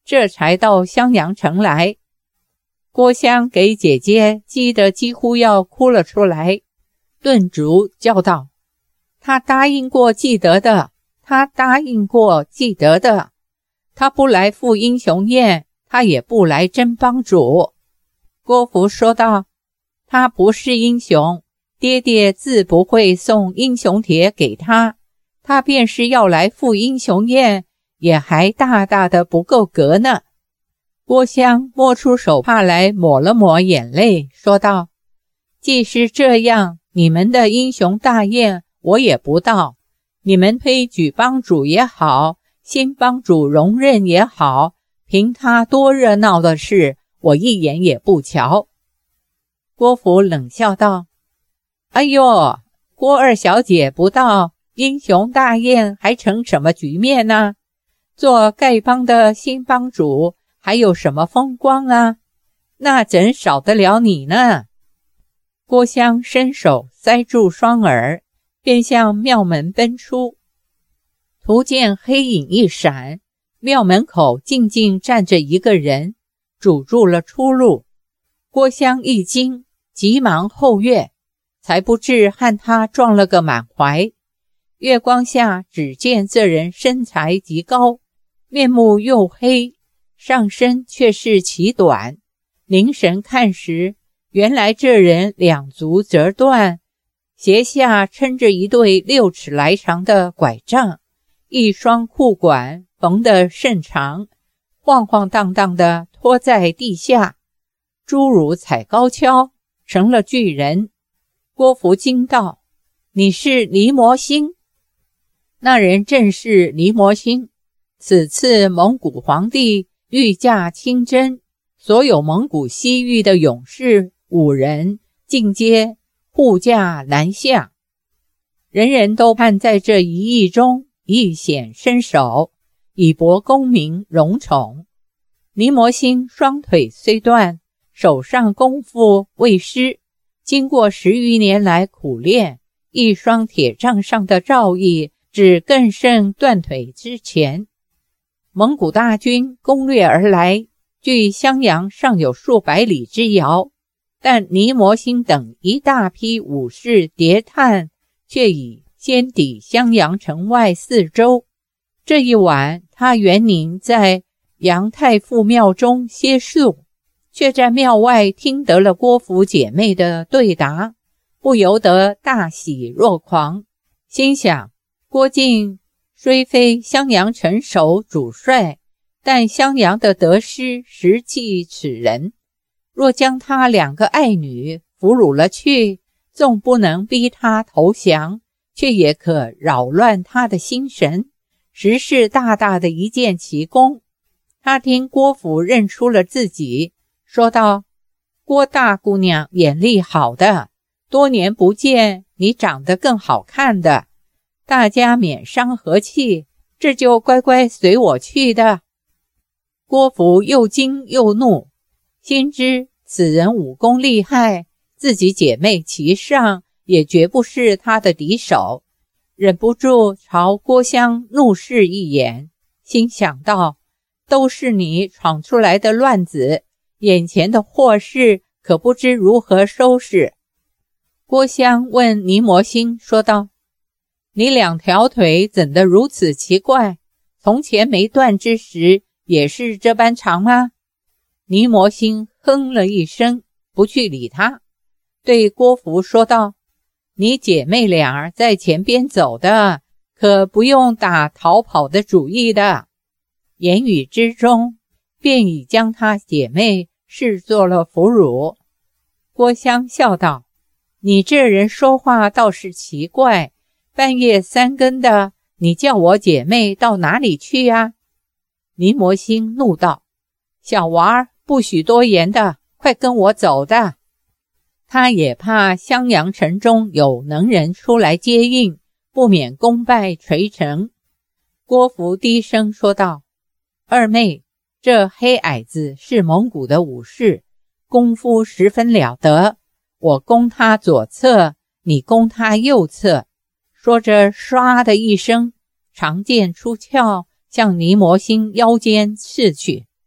这才到襄阳城来。郭襄给姐姐激得几乎要哭了出来，顿足叫道：他答应过记得的，他答应过记得的，他不来赴英雄宴，他也不来争帮主。郭芙说道：他不是英雄，爹爹自不会送英雄帖给他，他便是要来赴英雄宴，也还大大的不够格呢。郭襄摸出手帕来抹了抹眼泪，说道：既是这样，你们的英雄大宴我也不到，你们推举帮主也好，新帮主荣任也好，凭他多热闹的事，我一眼也不瞧。郭芙冷笑道：哎呦，郭二小姐不到，英雄大宴还成什么局面呢？做丐帮的新帮主还有什么风光啊？那怎少得了你呢？郭襄伸手塞住双耳，便向庙门奔出。突见黑影一闪，庙门口静静站着一个人，阻住了出路。郭襄一惊，急忙后跃，才不知和他撞了个满怀。月光下只见这人身材极高，面目黝黑，上身却是奇短。凝神看时，原来这人两足折断，鞋下撑着一对6尺来长的拐杖，一双裤管缝得甚长，晃晃荡荡地拖在地下，诸如踩高跷，成了巨人。郭芙惊道：你是黎摩星？那人正是黎摩星，此次蒙古皇帝御驾亲征，所有蒙古西域的勇士武人尽皆护驾南下，人人都盼在这一役中一显身手，以博功名荣宠。黎摩星双腿虽断，手上功夫未失，经过10余年来苦练，一双铁杖上的造诣只更胜断腿之前。蒙古大军攻略而来，距襄阳尚有数百里之遥，但黎摩星等一大批武士谍探却已先抵襄阳城外4周。这一晚，他原宁在杨太傅庙中歇宿，却在庙外听得了郭芙姐妹的对答，不由得大喜若狂，心想：郭靖虽非襄阳城守主帅，但襄阳的得失实系此人，若将他2个爱女俘虏了去，纵不能逼他投降，却也可扰乱他的心神，实是大大的一件奇功。他听郭芙认出了自己，说道：郭大姑娘眼力好的，多年不见，你长得更好看的，大家免伤和气，这就乖乖随我去的。郭芙又惊又怒，心知此人武功厉害，自己姐妹其上也绝不是他的敌手，忍不住朝郭襄怒视一眼，心想道：都是你闯出来的乱子，眼前的祸事可不知如何收拾。郭襄问黎摩星说道：你2条腿怎得如此奇怪？从前没断之时也是这般长吗？黎摩星哼了一声，不去理他，对郭芙说道：你姐妹俩在前边走的，可不用打逃跑的主意的。言语之中，便已将他姐妹视作了俘虏。郭襄笑道：你这人说话倒是奇怪，半夜3更的，你叫我姐妹到哪里去啊？黎摩星怒道：小娃儿不许多言的，快跟我走的。他也怕襄阳城中有能人出来接应，不免功败垂成。郭芙低声说道：二妹，这黑矮子是蒙古的武士，功夫十分了得，我攻他左侧，你攻他右侧。说着唰的一声，长剑出鞘，向黎摩星腰间刺去。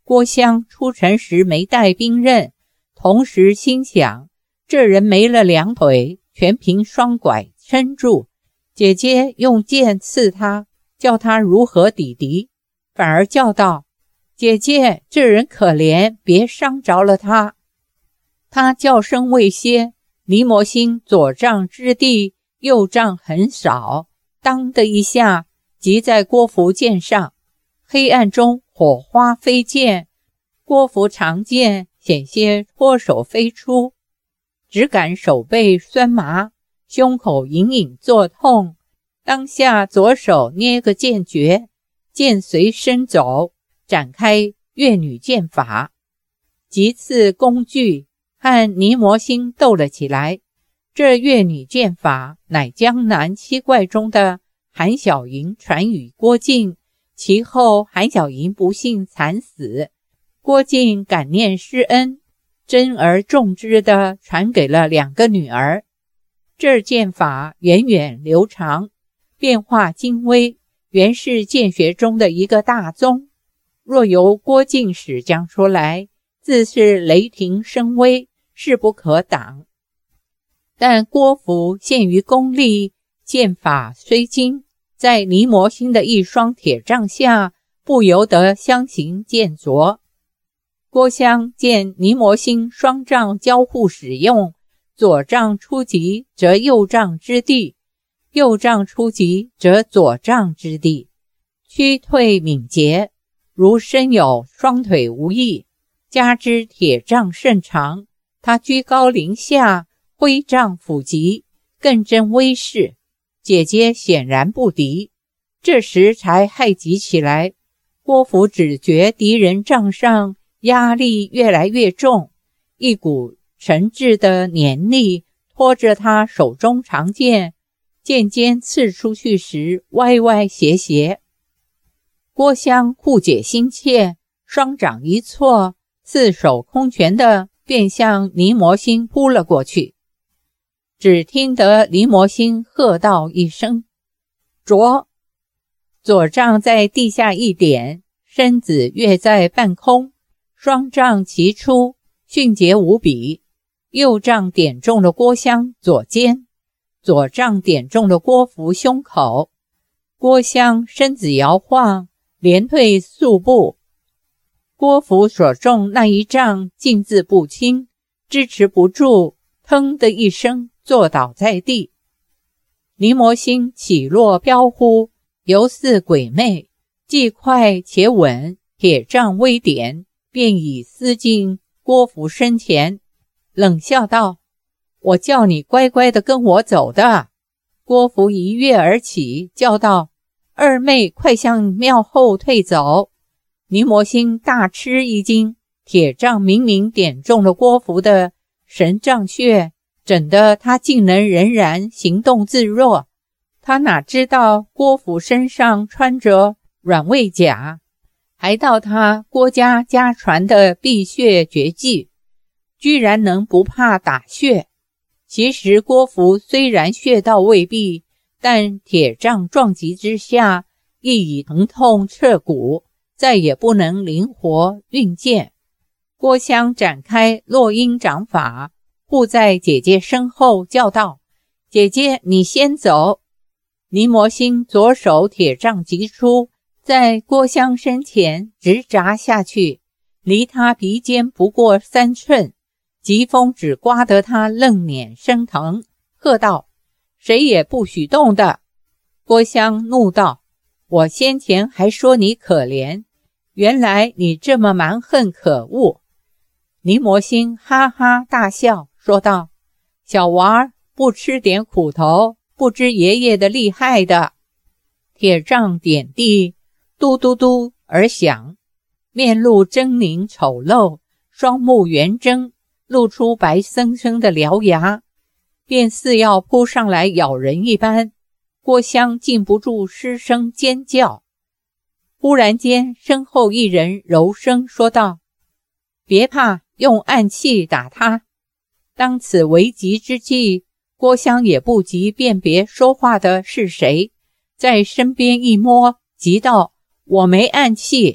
郭襄出城时没带兵刃，同时心想，这人没了两腿，全凭双拐撑住，姐姐用剑刺他，叫他如何抵敌，反而叫道，姐姐，这人可怜，别伤着了他。他叫声未歇，尼摩星左杖之地，右杖很少，当的一下击在郭芙剑上，黑暗中火花飞溅，郭芙长剑险些脱手飞出，只感手背酸麻，胸口隐隐作痛，当下左手捏个剑诀，剑随身走，展开越女剑法，即次工具和尼摩星斗了起来。这越女剑法乃江南七怪中的韩小莹传与郭靖，其后韩小莹不幸惨死，郭靖感念师恩，珍而重之地传给了两个女儿。这剑法源远流长，变化精微，原是剑学中的一个大宗，若由郭靖使将出来，自是雷霆声威，势不可挡。但郭芙限于功力，剑法虽精，在尼摩星的一双铁杖下，不由得相形见拙。郭襄见尼摩星双杖交互使用，左杖出击则右杖之地，右杖出击则左杖之地，屈退敏捷，如身有双腿无益，加之铁杖甚长，他居高临下挥杖抚击，更增威势，姐姐显然不敌，这时才害急起来。郭芙只觉敌人杖上压力越来越重，一股沉滞的黏力拖着他手中长剑，剑尖刺出去时歪歪斜斜。郭襄护解心切，双掌一错，四手空拳的便向尼摩星扑了过去。只听得尼摩星喝道一声，着！左杖在地下一点，身子跃在半空，双杖齐出，迅捷无比。右杖点中了郭襄左肩，左杖点中了郭芙胸口，郭襄身子摇晃，连退数步。郭芙所中那一杖竟自不轻，支持不住，腾的一声坐倒在地。尼摩星起落飘忽，犹似鬼魅，既快且稳，铁杖微点，便已撕进郭芙身前，冷笑道，我叫你乖乖地跟我走的。郭芙一跃而起，叫道，二妹快向庙后退走。尼摩星大吃一惊，铁杖明明点中了郭芙的神杖穴，整得他竟能仍然行动自若。他哪知道郭芙身上穿着软猬甲，还道他郭家家传的避穴绝技，居然能不怕打穴。其实郭芙虽然穴道未避，但铁杖撞击之下，亦已疼痛彻骨，再也不能灵活运剑。郭襄展开落阴掌法，护在姐姐身后，叫道，姐姐你先走。尼摩星左手铁杖击出，在郭襄身前直砸下去，离他鼻尖不过3寸，疾风只刮得他愣脸生疼，喝道，谁也不许动的。郭襄怒道，我先前还说你可怜，原来你这么蛮横可恶。尼摩星哈哈大笑，说道，小娃儿不吃点苦头，不知爷爷的厉害的。铁杖点地，嘟嘟嘟而响，面露狰狞丑陋，双目圆睁，露出白生生的獠牙，便似要扑上来咬人一般。郭襄禁不住失声尖叫。忽然间，身后一人柔声说道，别怕，用暗器打他。当此危急之际，郭襄也不及辨别说话的是谁，在身边一摸，急道，我没暗器。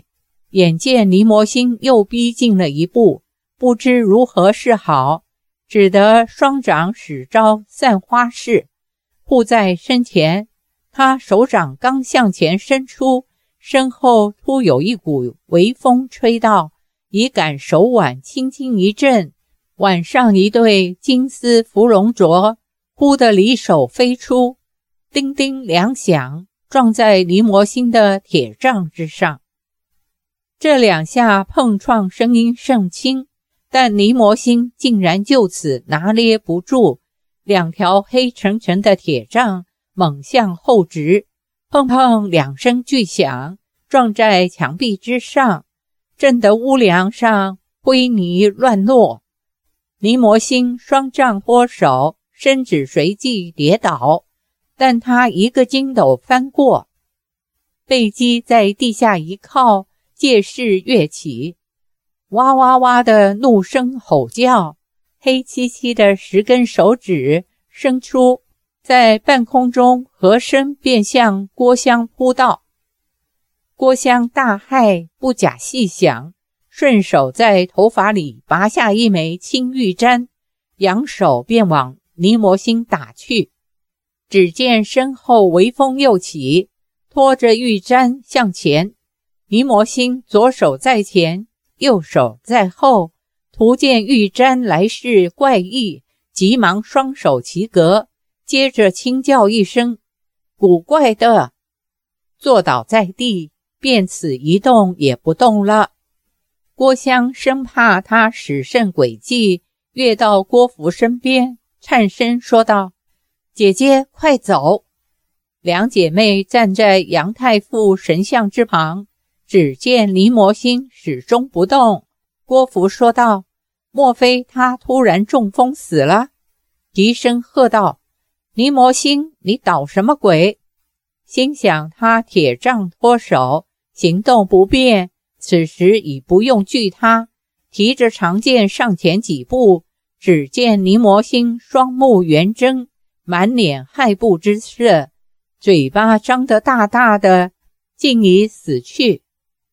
眼见尼摩星又逼近了一步，不知如何是好，只得双掌使招散花式，护在身前。他手掌刚向前伸出，身后突有一股微风吹到，已感手腕轻轻一震，腕上一对金丝芙蓉镯忽地离手飞出，叮叮两响，撞在尼摩星的铁杖之上。这两下碰撞声音甚轻，但尼摩星竟然就此拿捏不住，两条黑沉沉的铁杖猛向后直，砰砰两声巨响，撞在墙壁之上，震得屋梁上灰泥乱落。尼摩星双杖脱手，身子随即跌倒，但他一个筋斗翻过，背脊在地下一靠，借势跃起，哇哇哇的怒声吼叫，黑漆漆的10根手指伸出，在半空中合身便向郭襄扑到。郭襄大骇，不假细想，顺手在头发里拔下一枚青玉簪，扬手便往尼摩星打去。只见身后微风又起，拖着玉簪向前，尼摩星左手在前，右手在后，图见玉簪来势怪异，急忙双手齐格，接着轻叫一声，古怪的，坐倒在地，便此一动也不动了。郭襄生怕他使甚诡计，跃到郭芙身边，颤声说道，姐姐快走。两姐妹站在杨太傅神像之旁，只见尼摩星始终不动。郭芙说道，莫非他突然中风死了？急声喝道，尼摩星，你捣什么鬼？心想他铁杖脱手，行动不便，此时已不用惧他，提着长剑上前几步，只见尼摩星双目圆睁，满脸骇怖之色，嘴巴张得大大的，竟已死去。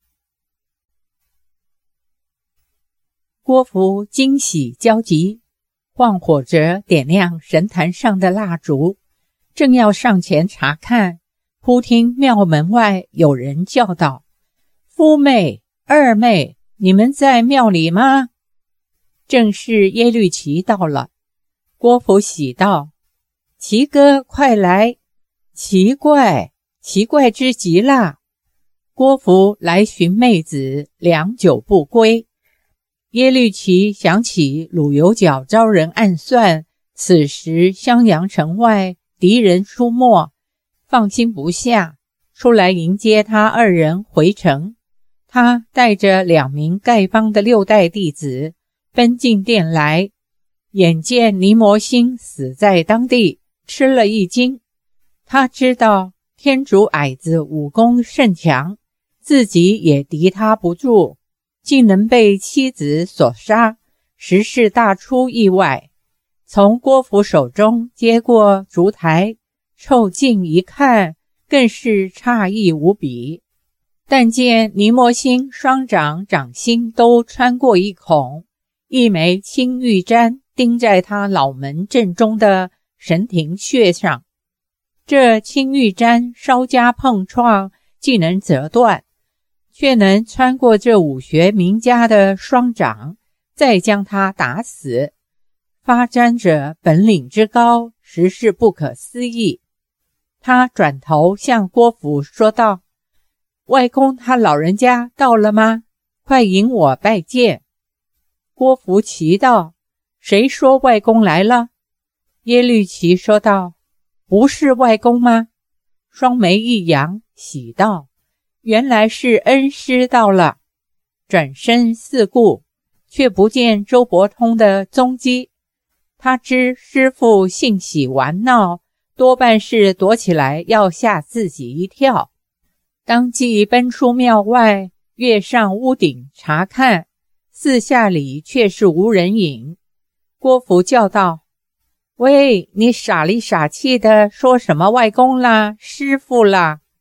郭芙惊喜焦急，晃火着点亮神坛上的蜡烛，正要上前查看，忽听庙门外有人叫道，夫妹、二妹，你们在庙里吗？正是耶律齐到了。郭芙喜道，齐哥快来，奇怪之极啦。郭芙来寻妹子，良久不归。耶律齐想起鲁有角招人暗算，此时襄阳城外敌人出没，放心不下，出来迎接他二人回城。他带着2名丐帮的6代弟子奔进殿来，眼见尼摩星死在当地，吃了一惊。他知道天竺矮子武功甚强，自己也敌他不住，竟能被妻子所杀，实是大出意外。从郭芙手中接过烛台，凑近一看，更是诧异无比。但见尼摩星双掌掌心都穿过一孔，一枚青玉簪钉在他脑门正中的神庭穴上。这青玉簪稍加碰撞，既能折断，却能穿过这武学名家的双掌，再将他打死。发簪者本领之高，实是不可思议。他转头向郭芙说道，外公他老人家到了吗？快引我拜见。郭芙奇道，谁说外公来了？耶律齐说道，不是外公吗？双眉一扬，喜道，原来是恩师到了。转身四顾，却不见周伯通的踪迹。他知师父性喜玩闹，多半是躲起来要吓自己一跳。当即奔出庙外，跃上屋顶查看，四下里却是无人影。郭芙叫道，喂，你傻里傻气的说什么外公啦，师父啦？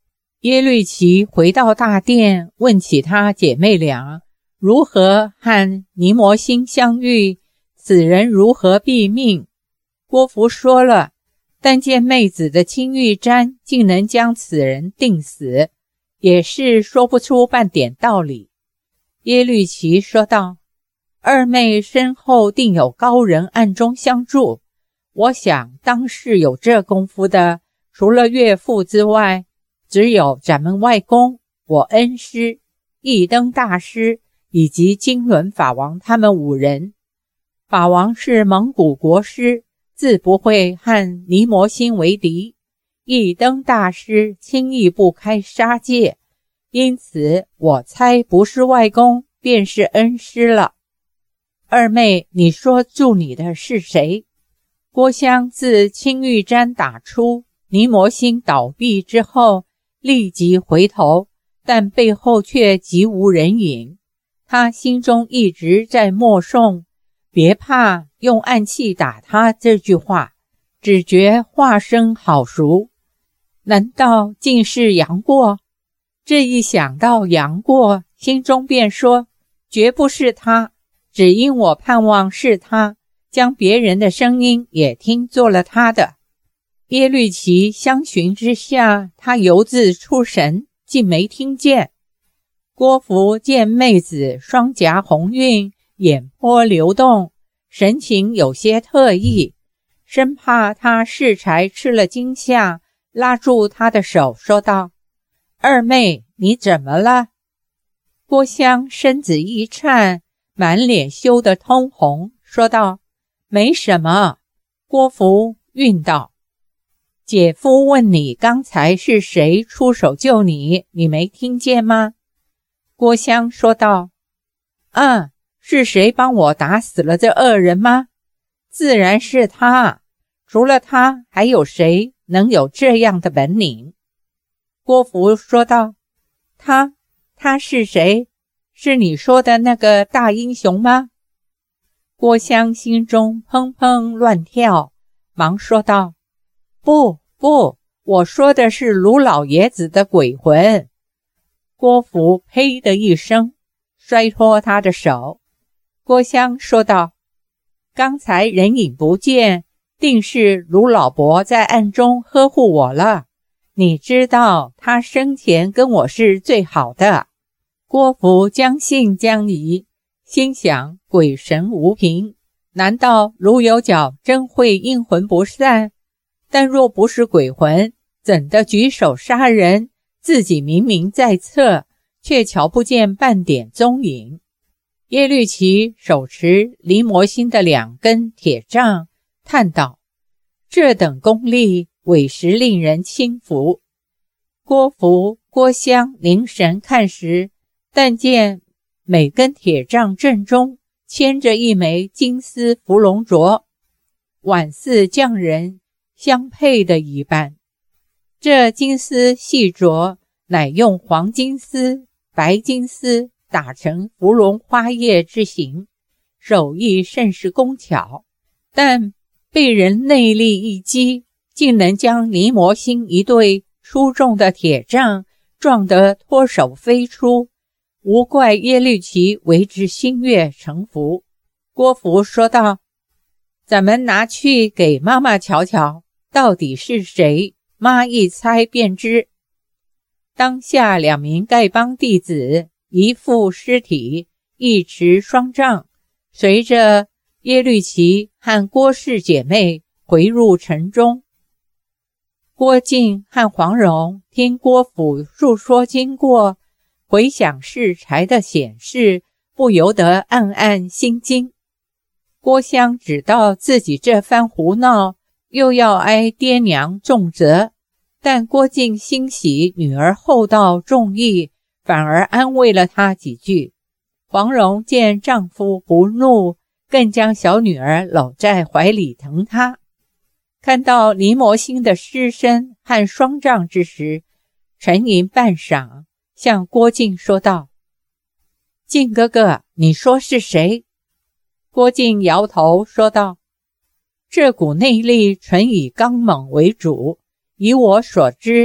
耶律齐回到大殿，问起他姐妹俩如何和尼摩星相遇，此人如何毙命。郭芙说了，但见妹子的青玉簪竟能将此人定死，也是说不出半点道理。耶律齐说道，二妹身后定有高人暗中相助，我想当是有这功夫的，除了岳父之外，只有咱们外公、我恩师、一灯大师以及金轮法王他们5人。法王是蒙古国师，自不会和尼摩星为敌，一灯大师轻易不开杀戒，因此我猜不是外公便是恩师了。二妹，你说助你的是谁？郭襄自青玉簪打出，尼摩星倒闭之后，立即回头，但背后却极无人影。他心中一直在默诵别怕，用暗器打他这句话，只觉话声好熟。难道竟是杨过？这一想到杨过，心中便说，绝不是他，只因我盼望是他，将别人的声音也听作了他的。耶律齐相寻之下，他犹自出神，竟没听见。郭芙见妹子双颊红晕，眼波流动，神情有些特异，生怕她适才吃了惊吓，拉住她的手说道，二妹，你怎么了？郭襄身子一颤，满脸羞得通红，说道，没什么。郭芙晕道，姐夫问你刚才是谁出手救你，你没听见吗？郭襄说道，是谁帮我打死了这2人吗？自然是他，除了他还有谁能有这样的本领？郭芙说道，他是谁？是你说的那个大英雄吗？郭襄心中砰砰乱跳，忙说道，不，我说的是卢老爷子的鬼魂。郭芙呸的一声，摔脱他的手。郭襄说道，刚才人影不见，定是卢老伯在暗中呵护我了。你知道他生前跟我是最好的。郭芙将信将疑，心想鬼神无凭，难道卢有角真会阴魂不散？但若不是鬼魂，怎的举手杀人？自己明明在侧，却瞧不见半点踪影。耶律齐手持离魔星的2根铁杖，叹道，这等功力委实令人钦服。郭芙、郭襄凝神看时，但见每根铁杖正中牵着一枚金丝芙蓉镯，宛似匠人相配的一般。这金丝细镯乃用黄金丝、白金丝打成芙蓉花叶之形，手艺甚是工巧，但被人内力一击，竟能将尼摩星一对出众的铁杖撞得脱手飞出，无怪耶律齐为之心悦诚服。郭芙说道，咱们拿去给妈妈瞧瞧，到底是谁？妈一猜便知。当下2名丐帮弟子，一负尸体，一持双杖，随着耶律齐和郭氏姐妹回入城中。郭靖和黄蓉听郭芙述说经过，回想适才的显示，不由得暗暗心惊。郭襄知道自己这番胡闹，又要挨爹娘重责，但郭靖欣喜女儿厚道重义，反而安慰了她几句。黄蓉见丈夫不怒，更将小女儿搂在怀里疼她。看到尼摩星的尸身和双杖之时，沉吟半晌，向郭靖说道，靖哥哥，你说是谁？郭靖摇头说道，这股内力纯以刚猛为主，以我所知，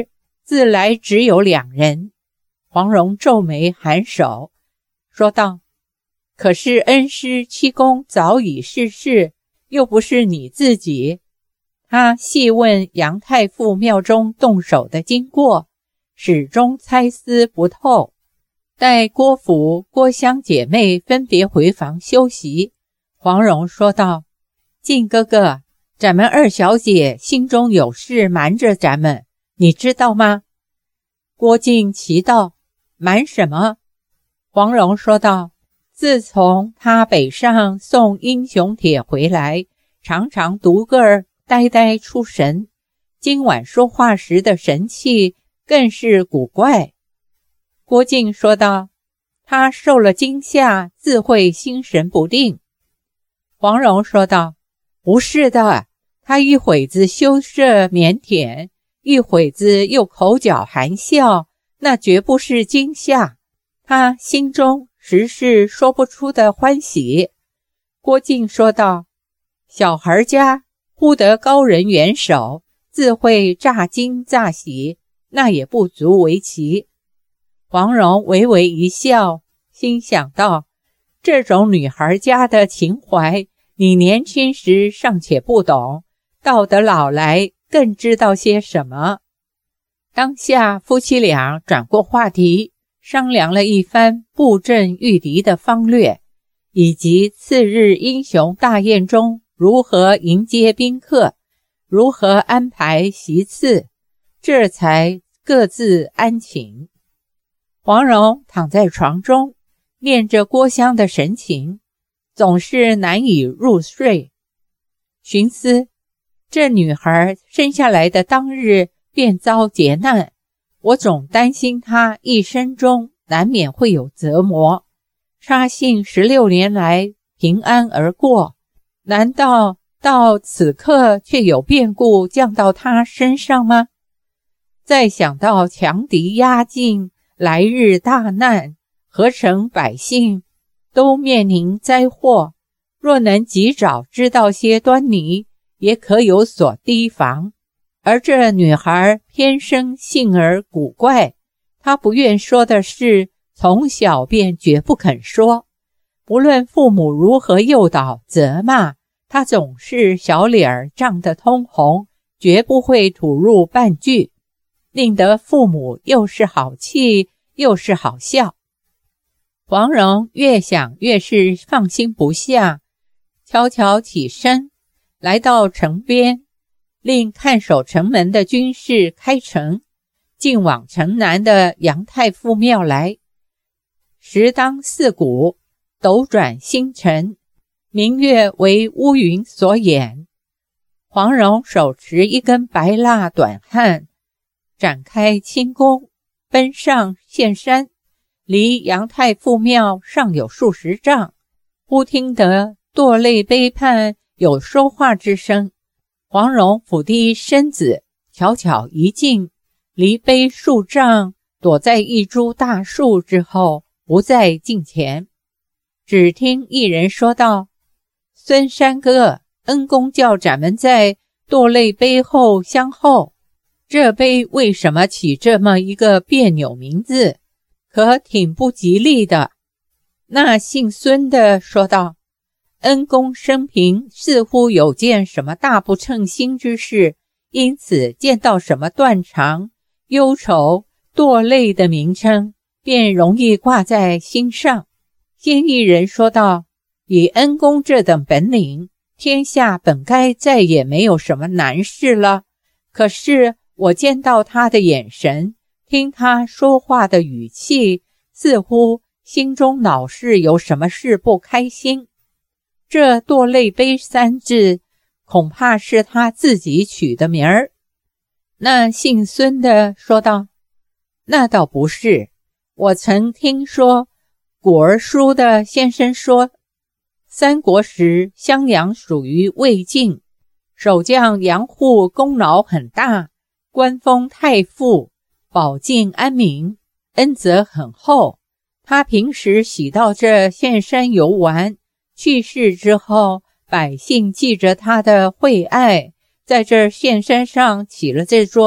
自来只有2人。黄蓉皱眉颔首，说道：可是恩师七公早已逝世，又不是你自己。他细问杨太傅庙中动手的经过，始终猜思不透。待郭府、郭襄姐妹分别回房休息，黄蓉说道：靖哥哥，咱们二小姐心中有事瞒着咱们，你知道吗？郭靖奇道：瞒什么？黄蓉说道：自从他北上送英雄帖回来，常常独个儿呆呆出神，今晚说话时的神气更是古怪。郭靖说道：他受了惊吓，自会心神不定。黄蓉说道：不是的，他一会子羞涩腼腆，一会子又口角含笑，那绝不是惊吓，他心中实是说不出的欢喜。郭靖说道：小孩家忽得高人援手，自会乍惊乍喜，那也不足为奇。黄蓉微微一笑，心想道：这种女孩家的情怀，你年轻时尚且不懂，到得老来更知道些什么。当下夫妻俩转过话题，商量了一番布阵御敌的方略，以及次日英雄大宴中如何迎接宾客，如何安排席次，这才各自安寝。黄蓉躺在床中，念着郭襄的神情，总是难以入睡。寻思，这女孩生下来的当日便遭劫难，我总担心她一生中难免会有折磨。沙姓16年来平安而过，难道到此刻却有变故降到她身上吗？再想到强敌压境，来日大难，何成百姓都面临灾祸，若能及早知道些端倪，也可有所提防。而这女孩偏生性儿古怪，她不愿说的事，从小便绝不肯说。不论父母如何诱导责骂，她总是小脸儿涨得通红，绝不会吐露半句，令得父母又是好气又是好笑。黄蓉越想越是放心不下，悄悄起身，来到城边，令看守城门的军士开城，进往城南的杨太傅庙来。时当4鼓，斗转星辰，明月为乌云所掩。黄蓉手持一根白蜡短汉，展开轻弓，奔上县山，离杨太傅庙尚有数十丈。忽听得垛类碑畔有说话之声，黄蓉俯低身子，悄悄一进，离碑数丈，躲在一株大树之后，不再近前。只听一人说道：孙山哥，恩公叫咱们在垛类碑后相候，这碑为什么起这么一个别扭名字，可挺不吉利的。那姓孙的说道：恩公生平似乎有件什么大不称心之事，因此见到什么断肠、忧愁、堕泪的名称，便容易挂在心上。先一人说道：以恩公这等本领，天下本该再也没有什么难事了，可是我见到他的眼神，听他说话的语气，似乎心中老是有什么事不开心。这堕泪碑3字，恐怕是他自己取的名儿。那姓孙的说道：那倒不是，我曾听说古儿书的先生说，三国时襄阳属于魏晋，守将杨户功劳很大，官封太傅，保境安民，恩泽很厚。他平时喜到这县山游玩，去世之后，百姓记着他的惠爱，在这县山上起了这座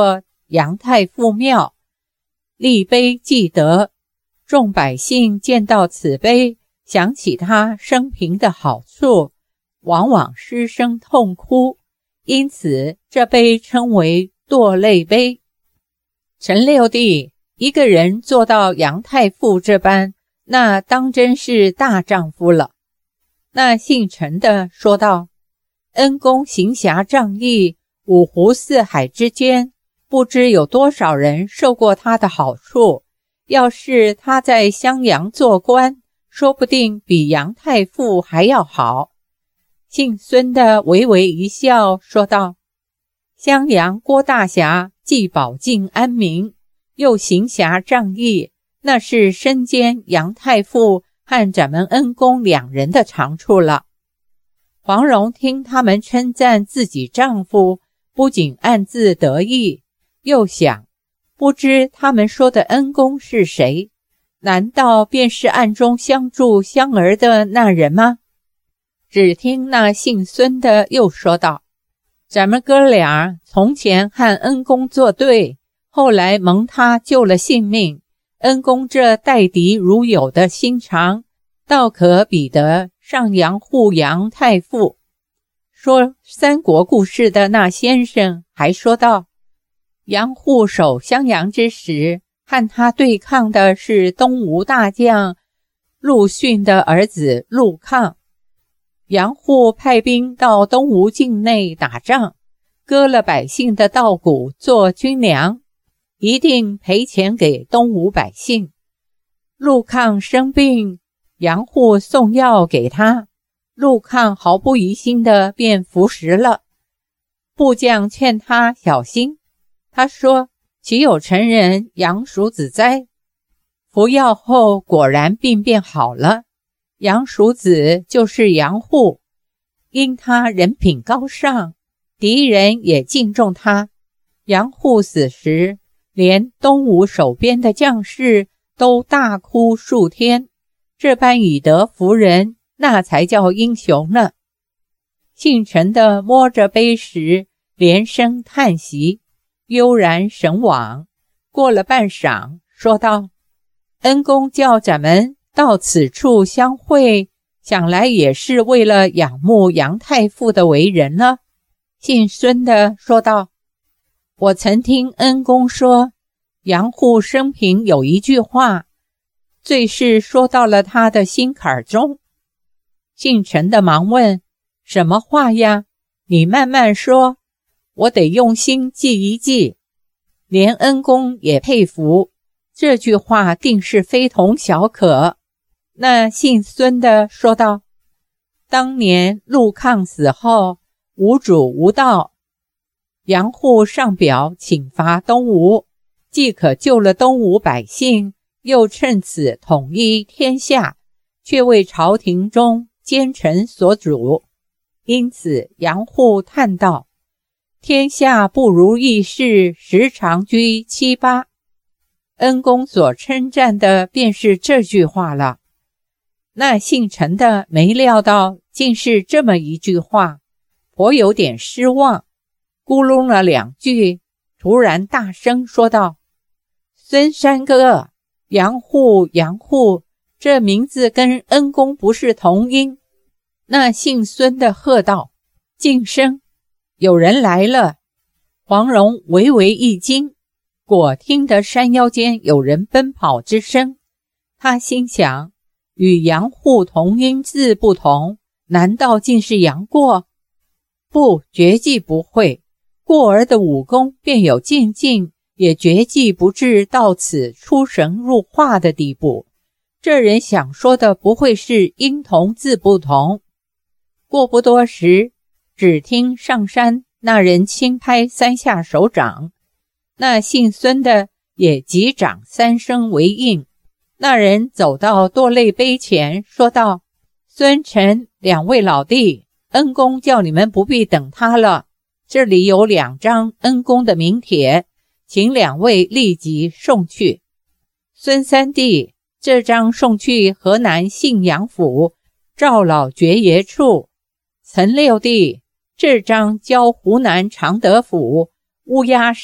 杨太傅庙，立碑记德。众百姓见到此碑，想起他生平的好处，往往失声痛哭，因此这碑称为堕泪碑。陈六弟一个人做到杨太傅这般，那当真是大丈夫了。那姓陈的说道：恩公行侠仗义，五湖四海之间，不知有多少人受过他的好处，要是他在襄阳做官，说不定比杨太傅还要好。姓孙的微微一笑，说道：襄阳郭大侠既保境安民，又行侠仗义，那是身兼杨太傅和咱们恩公两人的长处了。黄蓉听他们称赞自己丈夫，不仅暗自得意，又想不知他们说的恩公是谁？难道便是暗中相助香儿的那人吗？只听那姓孙的又说道：咱们哥俩从前和恩公作对，后来蒙他救了性命，恩公这待敌如友的心肠，倒可比得上杨护杨太傅。说三国故事的那先生还说道：杨护守襄阳之时，和他对抗的是东吴大将陆逊的儿子陆抗。杨护派兵到东吴境内打仗，割了百姓的稻谷做军粮，一定赔钱给东吴百姓。陆抗生病，杨护送药给他，陆抗毫不疑心的便服食了。部将劝他小心，他说：岂有成人杨叔子哉？服药后果然病变好了。杨叔子就是杨护，因他人品高尚，敌人也敬重他。杨护死时，连东吴守边的将士都大哭数天，这般以德服人，那才叫英雄呢。姓陈的摸着碑时，连声叹息，悠然神往。过了半晌，说道：恩公叫咱们到此处相会，想来也是为了仰慕杨太傅的为人了。姓孙的说道：我曾听恩公说，杨护生平有一句话，最是说到了他的心坎中。姓陈的忙问：什么话呀？你慢慢说，我得用心记一记。连恩公也佩服，这句话定是非同小可。那姓孙的说道：当年陆抗死后，无主无道，杨护上表请伐东吴，既可救了东吴百姓，又趁此统一天下，却为朝廷中奸臣所主。因此杨护叹道：天下不如意事，时常居七八。恩公所称赞的便是这句话了。那姓陈的没料到竟是这么一句话，颇有点失望，咕噜了两句，突然大声说道：孙山哥，杨护，这名字跟恩公不是同音。那姓孙的喝道：静声，有人来了。黄蓉微微一惊，果听得山腰间有人奔跑之声。他心想，与杨护同音字不同，难道竟是杨过？不，绝技不会。过儿的武功便有渐进，也绝技不至到此出神入化的地步。这人想说的不会是音同字不同。过不多时，只听上山那人轻拍三下手掌，那姓孙的也击掌三声为应。那人走到堕泪碑前，说道：孙陈两位老弟，恩公叫你们不必等他了，这里有2张恩公的名帖，请两位立即送去。孙三弟，这张送去河南信阳府赵老爵爷处。岑六弟，这张交湖南常德府乌鸦山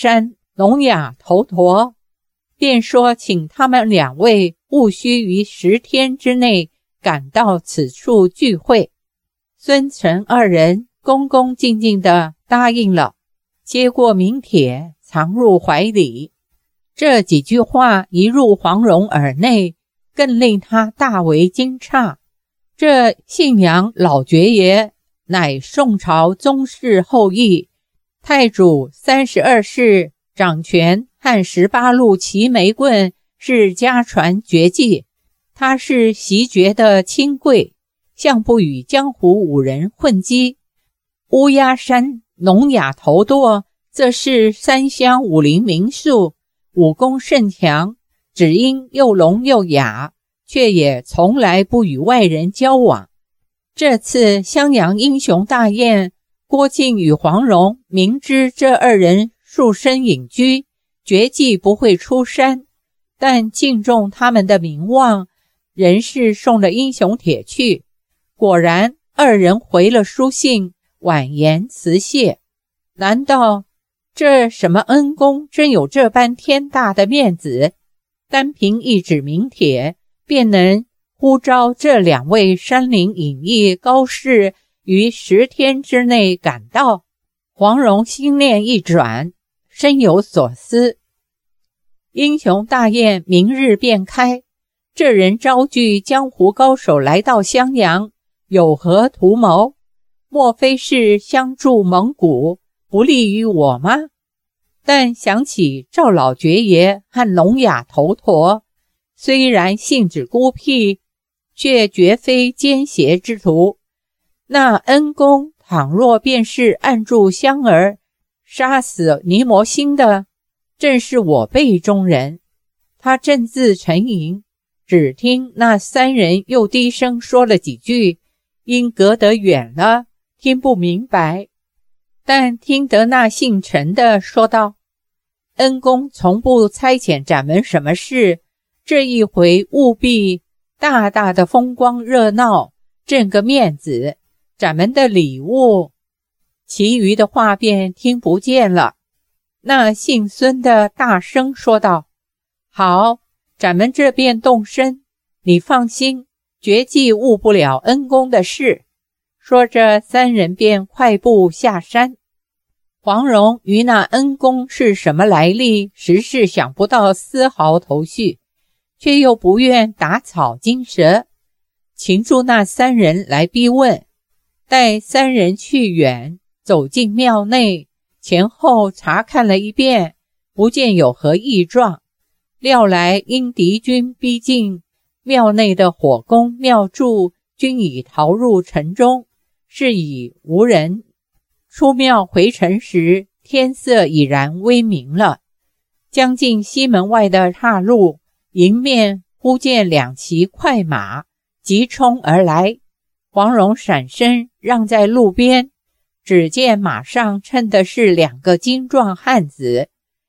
聋哑头陀，便说请他们2位务须于10天之内赶到此处聚会。孙陈2人恭恭敬敬地答应了，接过名帖藏入怀里。这几句话一入黄蓉耳内，更令他大为惊诧。这信阳老爵爷乃宋朝宗室后裔，太祖32世掌权和18路齐眉棍是家传绝技，他是袭爵的亲贵，向不与江湖5人混迹。乌鸦山聋哑头舵则是3乡武林名宿，武功甚强，只因又聋又哑，却也从来不与外人交往。这次襄阳英雄大宴，郭靖与黄蓉明知这2人束身隐居，绝技不会出山，但敬重他们的名望，仍是送了英雄帖去。果然2人回了书信，婉言辞谢。难道这什么恩公真有这般天大的面子，单凭一纸名帖便能呼召这2位山林隐逸高士于10天之内赶到？黄蓉心念一转，深有所思。英雄大宴明日便开，这人招聚江湖高手来到襄阳，有何图谋？莫非是相助蒙古，不利于我吗？但想起赵老爵爷和聋哑头陀，虽然性子孤僻，却绝非奸邪之徒。那恩公倘若便是按住香儿，杀死尼摩星的，正是我辈中人。他正自沉吟，只听那3人又低声说了几句，因隔得远了，听不明白。但听得那姓陈的说道：恩公从不差遣咱们什么事，这一回务必大大的风光热闹，挣个面子，咱们的礼物。其余的话便听不见了。那姓孙的大声说道：好，咱们这便动身，你放心，绝技误不了恩公的事。说着3人便快步下山。黄蓉于那恩公是什么来历，实是想不到丝毫头绪，却又不愿打草惊蛇，擒住那3人来逼问。待3人去远，走进庙内，前后查看了一遍，不见有何异状。料来因敌军逼近，庙内的火攻庙祝均已逃入城中，是以无人。出庙回城时，天色已然微明了。将近西门外的岔路，迎面忽见2骑快马急冲而来。黄蓉闪身让在路边，只见马上乘的是2个精壮汉子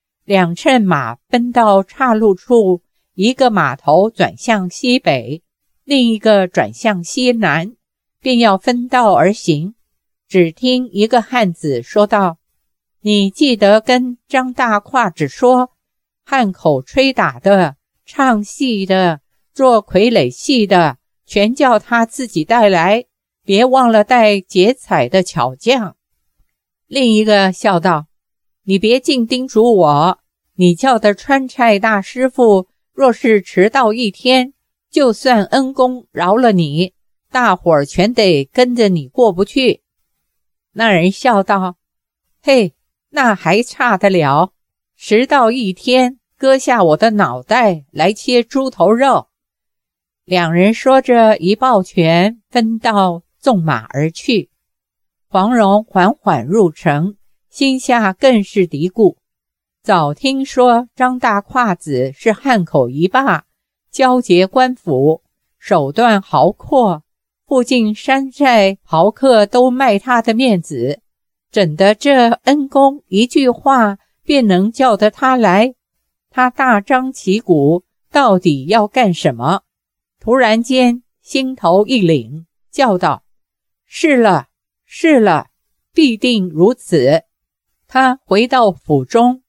，2乘马奔到岔路处，一个马头转向西北，另一个转向西南，便要分道而行。只听一个汉子说道：你记得跟张大胯子说，汉口吹打的、唱戏的、做傀儡戏的，全叫他自己带来，别忘了带劫彩的巧匠。另一个笑道：你别尽叮嘱我，你叫的川菜大师傅若是迟到1天，就算恩公饶了你，大伙儿全得跟着你过不去。那人笑道：嘿，那还差得了，迟到1天，割下我的脑袋来切猪头肉。2人说着一抱拳，分道纵马而去。黄蓉缓缓入城，心下更是嘀咕，早听说张大胯子是汉口一霸，交结官府，手段豪阔，附近山寨豪客都卖他的面子，怎的这恩公一句话便能叫得他来？他大张旗鼓，到底要干什么？突然间心头一凛，叫道：是了，是了，必定如此。他回到府中，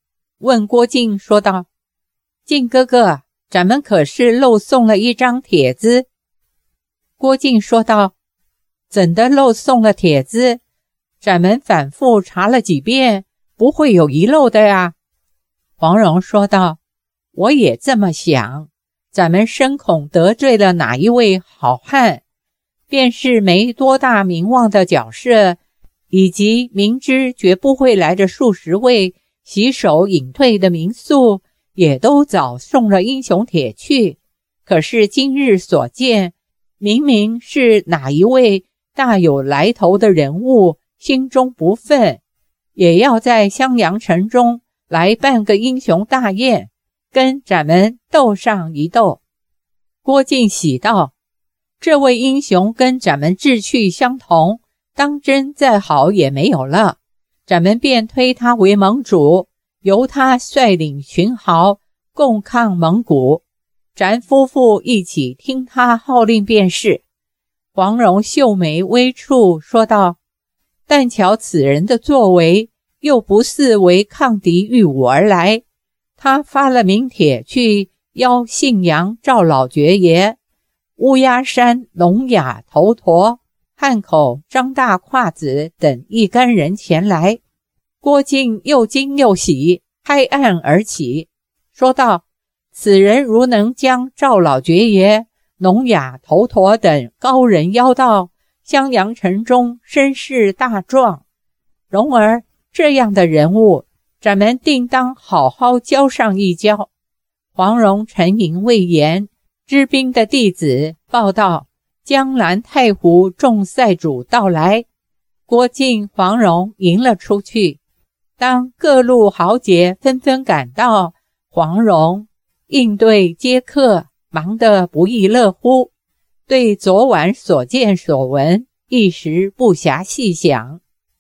问郭靖说道：靖哥哥，咱们可是漏送了一张帖子。郭靖说道：怎的漏送了帖子？咱们反复查了几遍，不会有遗漏的呀。黄蓉说道：我也这么想，咱们深恐得罪了哪一位好汉，便是没多大名望的角色，以及明知绝不会来的数十位洗手隐退的民宿，也都早送了英雄帖去。可是今日所见，明明是哪一位大有来头的人物心中不忿，也要在襄阳城中来办个英雄大宴，跟咱们斗上一斗。郭靖喜道：这位英雄跟咱们志趣相同，当真再好也没有了，咱们便推他为盟主，由他率领群豪共抗蒙古，咱夫妇一起听他号令便是。黄蓉秀眉微蹙说道：但瞧此人的作为，又不似为抗敌御武而来。他发了名帖去邀信阳赵老爵爷、乌鸦山聋哑头陀、汉口张大胯子等一干人前来。郭靖又惊又喜，拍案而起，说道：此人如能将赵老爵爷、聋哑头陀等高人邀到襄阳城中，声势大壮，容儿这样的人物，咱们定当好好教上一教。黄蓉沉吟未言，知兵的弟子报道江南太湖众赛主到来。郭靖、黄蓉迎了出去。当各路豪杰纷纷赶到，黄蓉应对接客，忙得不亦乐乎，对昨晚所见所闻一时不暇细想。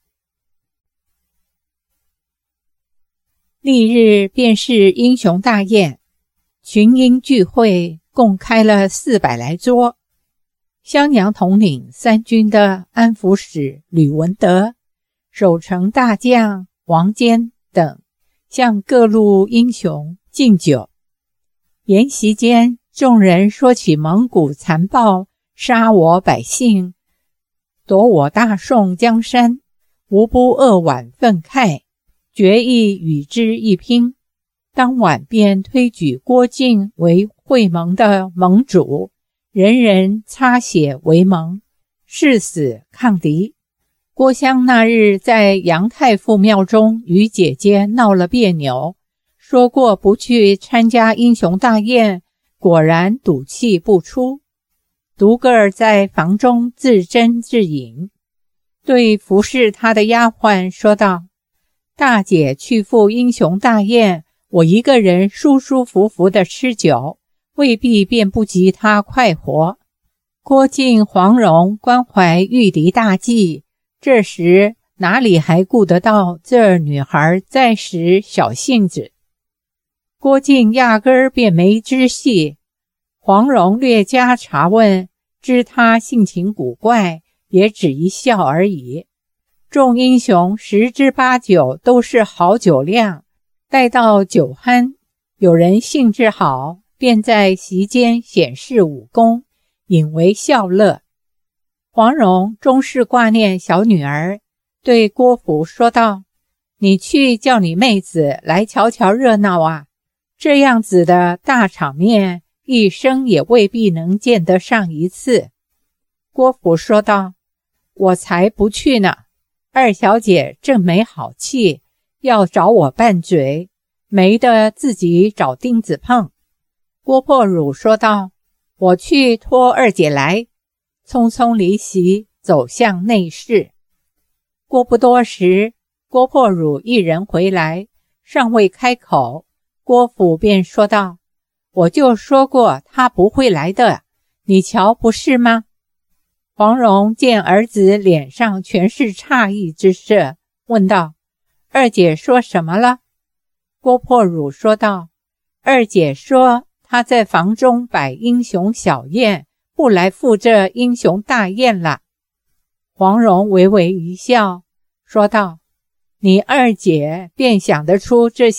翌日便是英雄大宴，群英聚会，共开了400来桌。襄阳统领3军的安抚使吕文德、守城大将王坚等向各路英雄敬酒。宴席间，众人说起蒙古残暴，杀我百姓，夺我大宋江山，无不扼腕愤慨，决意与之一拼。当晚便推举郭靖为会盟的盟主，人人擦血为盟，誓死抗敌。郭襄那日在杨太傅庙中与姐姐闹了别扭，说过不去参加英雄大宴，果然赌气不出，独个儿在房中自斟自饮，对服侍他的丫鬟说道：大姐去赴英雄大宴，我一个人舒舒服服地吃酒，未必便不及他快活。郭靖、黄蓉关怀御敌大计，这时哪里还顾得到这女孩在时小性子。郭靖压根儿便没知悉，黄蓉略加查问，知他性情古怪，也只一笑而已。众英雄10之8九都是好酒量，待到酒酣，有人兴致好，便在席间显示武功，引为笑乐。黄蓉终是挂念小女儿，对郭芙说道：你去叫你妹子来瞧瞧热闹啊，这样子的大场面，一生也未必能见得上一次。郭芙说道：我才不去呢，二小姐正没好气，要找我拌嘴，没得自己找钉子碰。郭破汝说道：我去托二姐来，匆匆离席，走向内室。过不多时，郭破汝一人回来，尚未开口，郭芙便说道：我就说过他不会来的，你瞧不是吗？黄蓉见儿子脸上全是诧异之色，问道：二姐说什么了？郭破汝说道：二姐说她在房中摆英雄小宴，不来赴这英雄大宴了。黄蓉微微一笑，说道：你二姐便想得出这些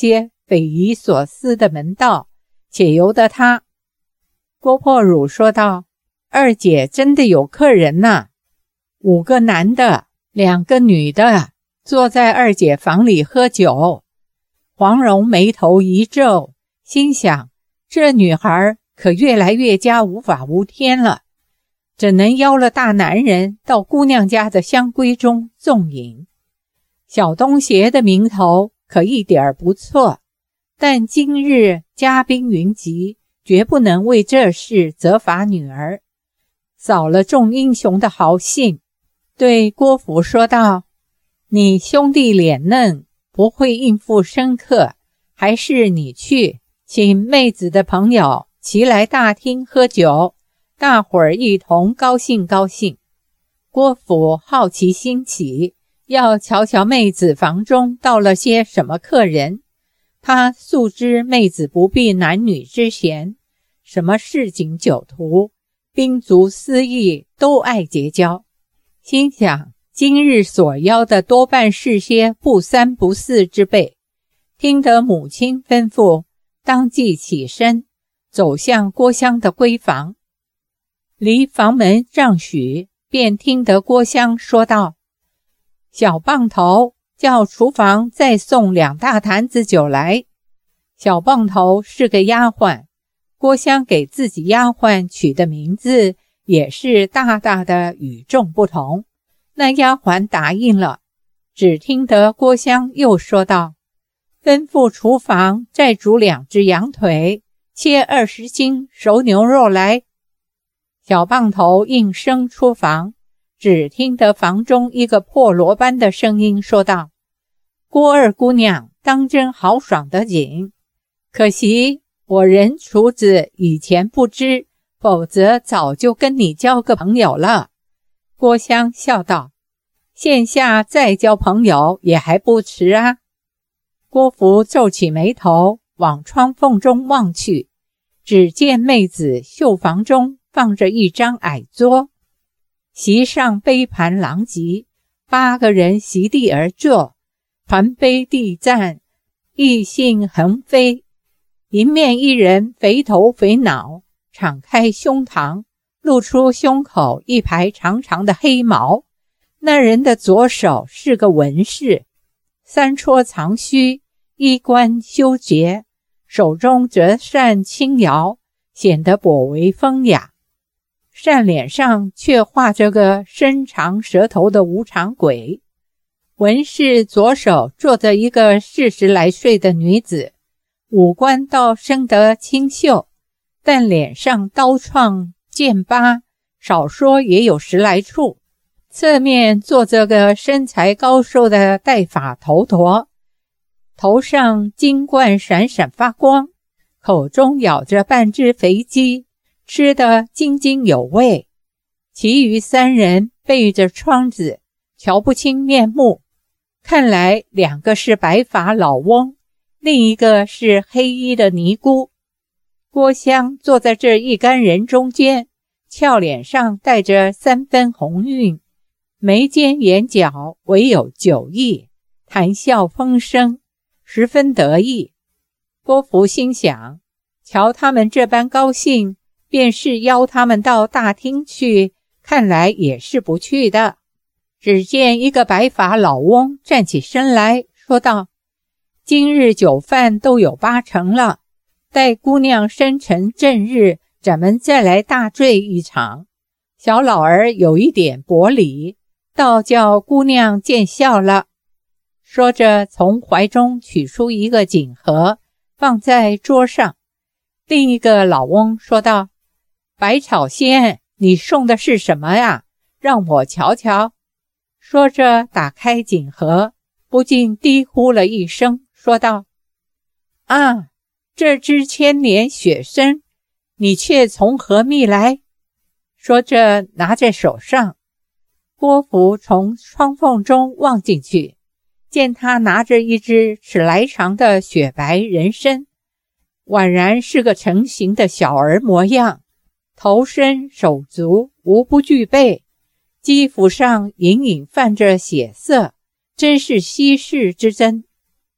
匪夷所思的门道，且由得他。郭破汝说道：二姐真的有客人呐，5个男的2个女的坐在二姐房里喝酒。黄蓉眉头一皱，心想这女孩可越来越加无法无天了，怎能邀了大男人到姑娘家的香闺中纵饮？小东邪的名头可一点不错，但今日嘉宾云集，绝不能为这事责罚女儿，扫了众英雄的豪兴，对郭芙说道：你兄弟脸嫩，不会应付深刻，还是你去请妹子的朋友齐来大厅喝酒，大伙儿一同高兴高兴。郭芙好奇心起，要瞧瞧妹子房中到了些什么客人。他素知妹子不避男女之嫌，什么市井酒徒、兵卒私议都爱结交，心想今日所邀的多半是些不三不四之辈。听得母亲吩咐，当即起身走向郭襄的闺房，离房门丈许，便听得郭襄说道：小棒头，叫厨房再送2大坛子酒来。小棒头是个丫鬟，郭襄给自己丫鬟取的名字也是大大的与众不同。那丫鬟答应了，只听得郭襄又说道：吩咐厨房再煮2只羊腿，切20斤熟牛肉来。小棒头应声出房，只听得房中一个破锣般的声音说道：郭二姑娘当真豪爽得紧，可惜我人厨子以前不知，否则早就跟你交个朋友了。郭襄笑道：现下再交朋友也还不迟啊。郭芙皱起眉头，往窗缝中望去，只见妹子绣房中放着一张矮桌，席上杯盘狼藉，8个人席地而坐，盘杯地占，异兴横飞。迎面一人肥头肥脑，敞开胸膛，露出胸口一排长长的黑毛。那人的左手是个文士，3撮长须，衣冠修洁，手中折扇轻摇，显得颇为风雅。扇脸上却画着个伸长舌头的无常鬼。文士左手坐着一个40来岁的女子，五官倒生得清秀，但脸上刀创剑疤，少说也有10来处。侧面坐着个身材高瘦的带发头陀，头上金冠闪闪发光，口中咬着半只肥鸡，吃得津津有味。其余3人背着窗子，瞧不清面目，看来2个是白发老翁，另一个是黑衣的尼姑。郭襄坐在这一干人中间，俏脸上带着3分红晕，眉间眼角唯有酒意，谈笑风生，十分得意。郭芙心想，瞧他们这般高兴，便是邀他们到大厅去，看来也是不去的。只见一个白发老翁站起身来说道：今日酒饭都有8成了，待姑娘生辰正日，咱们再来大醉一场。小老儿有一点薄礼，倒叫姑娘见笑了。说着从怀中取出一个锦盒，放在桌上。另一个老翁说道：百草仙，你送的是什么呀？让我瞧瞧。说着打开锦盒，不禁低呼了一声，说道：啊，这只千年雪参，你却从何觅来？说着拿在手上。郭芙从窗缝中望进去，见他拿着一只尺来长的雪白人参，宛然是个成形的小儿模样，头身手足无不具备，肌肤上隐隐泛着血色，真是稀世之珍。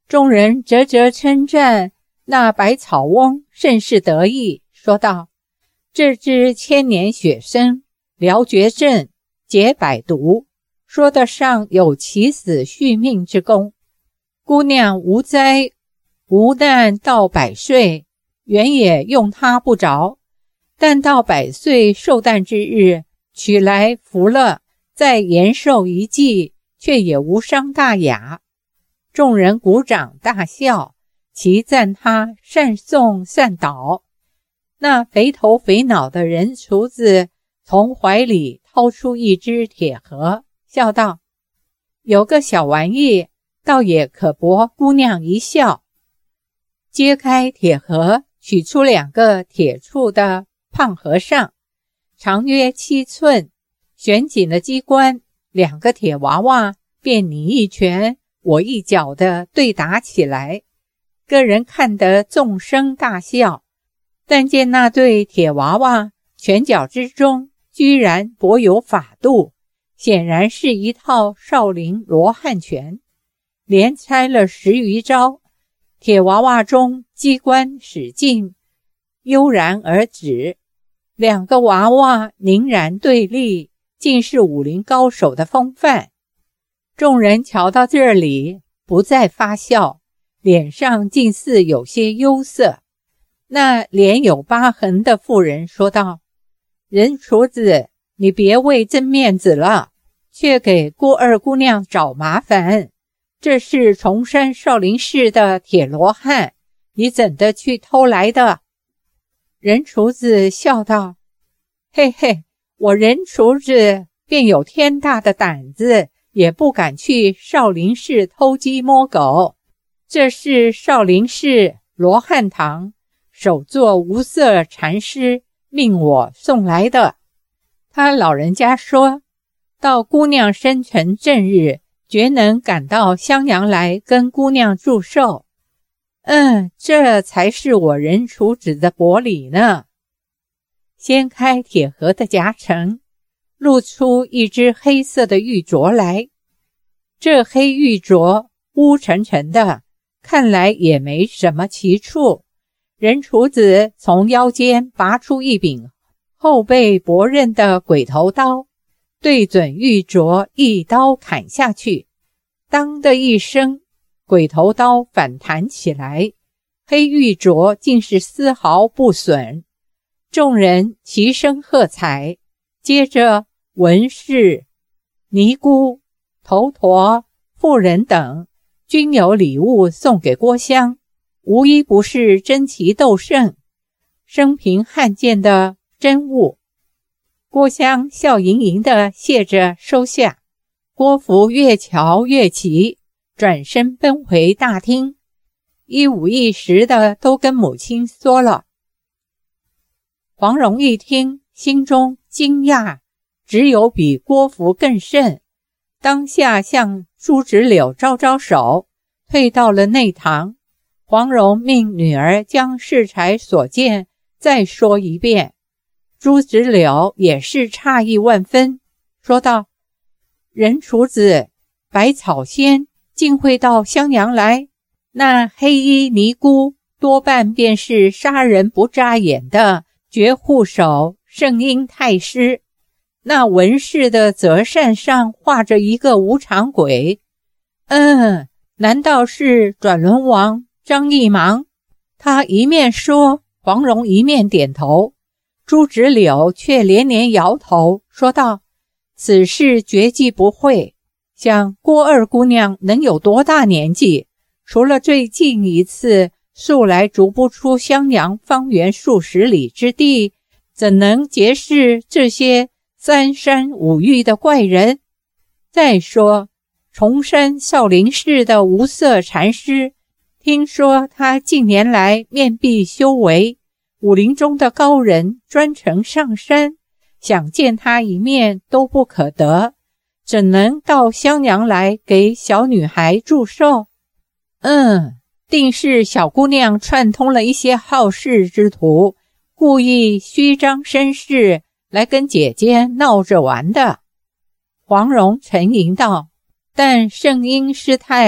众人啧啧称赞，那百草翁甚是得意，说道：这支千年雪参，疗绝症，解百毒，说得上有起死续命之功。姑娘无灾无难到100岁，原也用它不着，但到100岁寿诞之日，取来服了，再延寿一季，却也无伤大雅。众人鼓掌大笑，齐赞他善诵善导。那肥头肥脑的人厨子从怀里掏出一只铁盒，笑道：有个小玩意，倒也可博姑娘一笑。揭开铁盒，取出2个铁铸的胖和尚，长约7寸，旋紧了机关，2个铁娃娃便你一拳我一脚的对打起来，个人看得纵声大笑。但见那对铁娃娃拳脚之中居然颇有法度，显然是一套少林罗汉拳，连拆了10余招，铁娃娃中机关使尽，悠然而止。2个娃娃凝然对立，竟是武林高手的风范。众人瞧到这里，不再发笑，脸上竟似有些忧色。那脸有疤痕的妇人说道：人厨子，你别为争面子了，却给郭二姑娘找麻烦。这是崇山少林寺的铁罗汉，你怎的去偷来的？人厨子笑道：嘿嘿，我人厨子便有天大的胆子，也不敢去少林寺偷鸡摸狗。这是少林寺罗汉堂首座无色禅师命我送来的。他老人家说，到姑娘生辰正日，绝能赶到襄阳来跟姑娘祝寿。这才是我人厨子的薄礼呢。掀开铁盒的夹层，露出一只黑色的玉镯来。这黑玉镯乌沉沉的，看来也没什么奇处。人厨子从腰间拔出一柄后背薄刃的鬼头刀，对准玉镯一刀砍下去。当的一声，鬼头刀反弹起来，黑玉镯竟是丝毫不损。众人齐声喝彩。接着文士、尼姑、头陀、妇人等均有礼物送给郭襄，无一不是珍奇斗胜，生平罕见的珍物。郭襄笑盈盈地谢着收下。郭芙越瞧越奇，转身奔回大厅，一五一十的都跟母亲说了。黄蓉一听，心中惊讶，只有比郭芙更甚，当下向朱直柳招招手，退到了内堂。黄蓉命女儿将适才所见再说一遍。朱直柳也是诧异万分，说道：人厨子百草仙竟会到襄阳来，那黑衣尼姑多半便是杀人不眨眼的绝户手圣婴太师。那文士的折扇上画着一个无常鬼，难道是转轮王张义芒？他一面说，黄蓉一面点头。朱直柳却连连摇头，说道：此事绝技不会。想郭二姑娘能有多大年纪？除了最近一次素来逐不出襄阳方圆数十里之地，怎能结识这些三山五域的怪人？再说崇山少林寺的无色禅师，听说他近年来面壁修为，武林中的高人专程上山，想见他一面都不可得，怎能到襄阳来给小女孩祝寿？定是小姑娘串通了一些好事之徒，故意虚张声势来跟姐姐闹着玩的。黄蓉沉吟道：但圣婴师太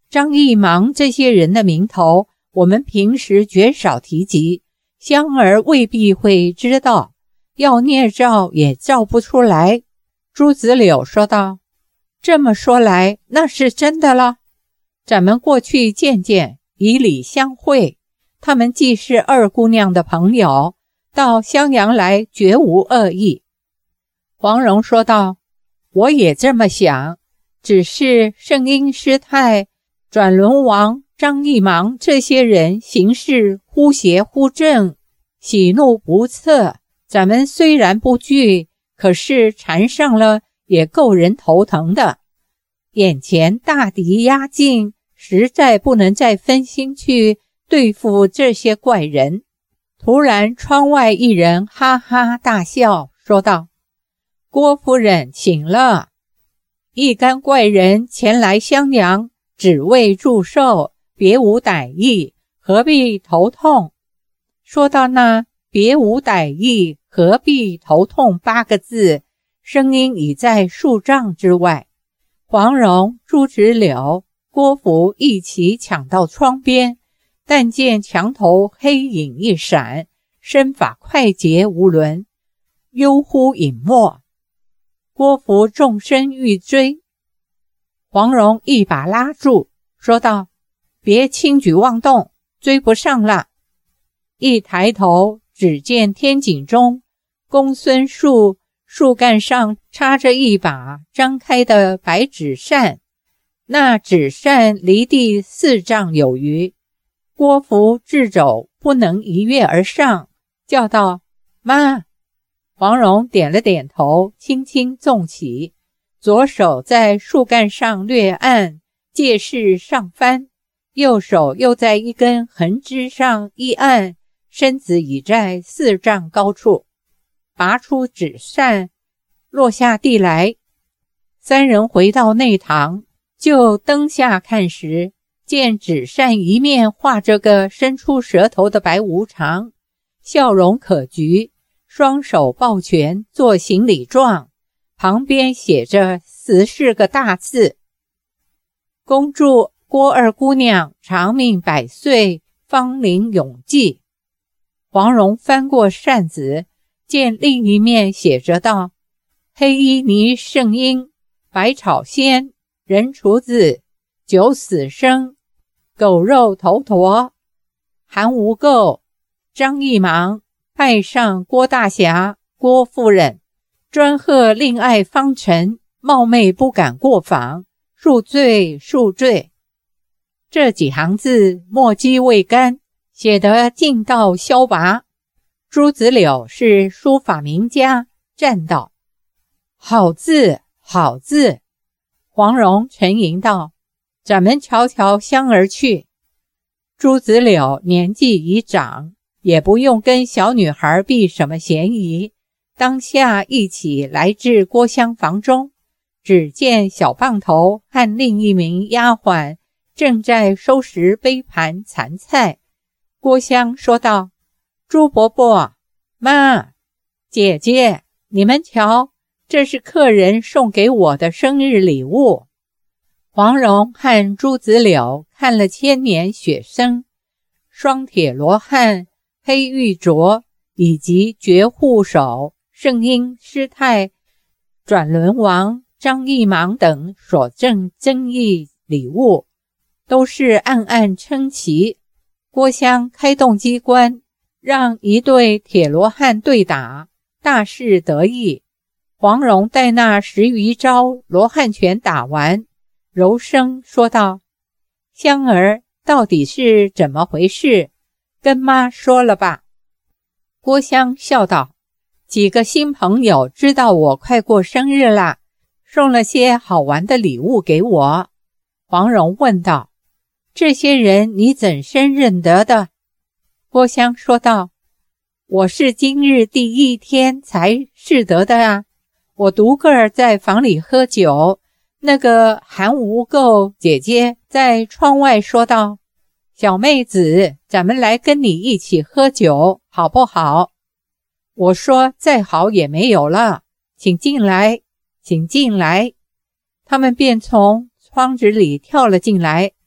张义芒这些人的名头，我们平时绝少提及，香儿未必会知道，要念照也照不出来。朱子柳说道：这么说来，那是真的了。咱们过去见见，以礼相会。他们既是二姑娘的朋友，到襄阳来绝无恶意。黄蓉说道：我也这么想，只是圣婴师太、转轮王、张义芒这些人行事忽邪忽正，喜怒不测，咱们虽然不惧，可是缠上了也够人头疼的。眼前大敌压境，实在不能再分心去对付这些怪人。突然窗外一人哈哈大笑，说道：郭夫人请了，一干怪人前来襄阳，只为祝寿，别无歹意，何必头痛？说到那别无歹意，何必头痛8个字，声音已在数丈之外。黄蓉、朱子柳、郭芙一起抢到窗边，但见墙头黑影一闪，身法快捷无伦，悠忽隐没。郭芙纵身欲追，黄蓉一把拉住，说道：别轻举妄动，追不上了。一抬头，只见天井中公孙树树干上插着一把张开的白纸扇，那纸扇离地4丈有余。郭芙智肘不能一跃而上，叫道：妈！黄蓉点了点头，轻轻纵起，左手在树干上略按，借势上翻，右手又在一根横枝上一按，身子已在4丈高处，拔出纸扇，落下地来。3人回到内堂，就灯下看时，见纸扇一面画着个伸出舌头的白无常，笑容可掬，双手抱拳做行礼状，旁边写着14个大字：恭祝郭二姑娘长命100岁，芳龄永继。黄蓉翻过扇子，见另一面写着道：黑衣泥圣婴，百草仙，人厨子，九死生，狗肉头陀，韩无垢，张义芒，拜上郭大侠、郭夫人，专贺令爱方辰，冒昧不敢过访，恕罪恕罪。这几行字墨迹未干，写得劲道萧拔。朱子柳是书法名家，赞道：好字好字。黄蓉沉吟道：咱们瞧瞧香儿去。朱子柳年纪已长，也不用跟小女孩避什么嫌疑，当下一起来至郭襄房中，只见小棒头和另一名丫鬟正在收拾杯盘残菜。郭襄说道：朱伯伯、妈、姐姐，你们瞧，这是客人送给我的生日礼物。黄蓉和朱子柳看了千年雪僧、双铁罗汉、黑玉镯以及绝户手、圣婴师太、转轮王、张义芒等所赠珍异礼物，都是暗暗称奇。郭襄开动机关，让一对铁罗汉对打，大势得意。黄蓉待那10余招罗汉拳打完，柔声说道：香儿到底是怎么回事？跟妈说了吧。郭襄笑道：几个新朋友知道我快过生日啦，送了些好玩的礼物给我。黄蓉问道：这些人你怎生认得的？郭襄说道：我是今日第1天才识得的啊，我独个儿在房里喝酒，那个韩无垢姐姐在窗外说道：小妹子，咱们来跟你一起喝酒好不好？我说再好也没有了，请进来，请进来。他们便从窗子里跳了进来，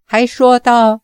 还说到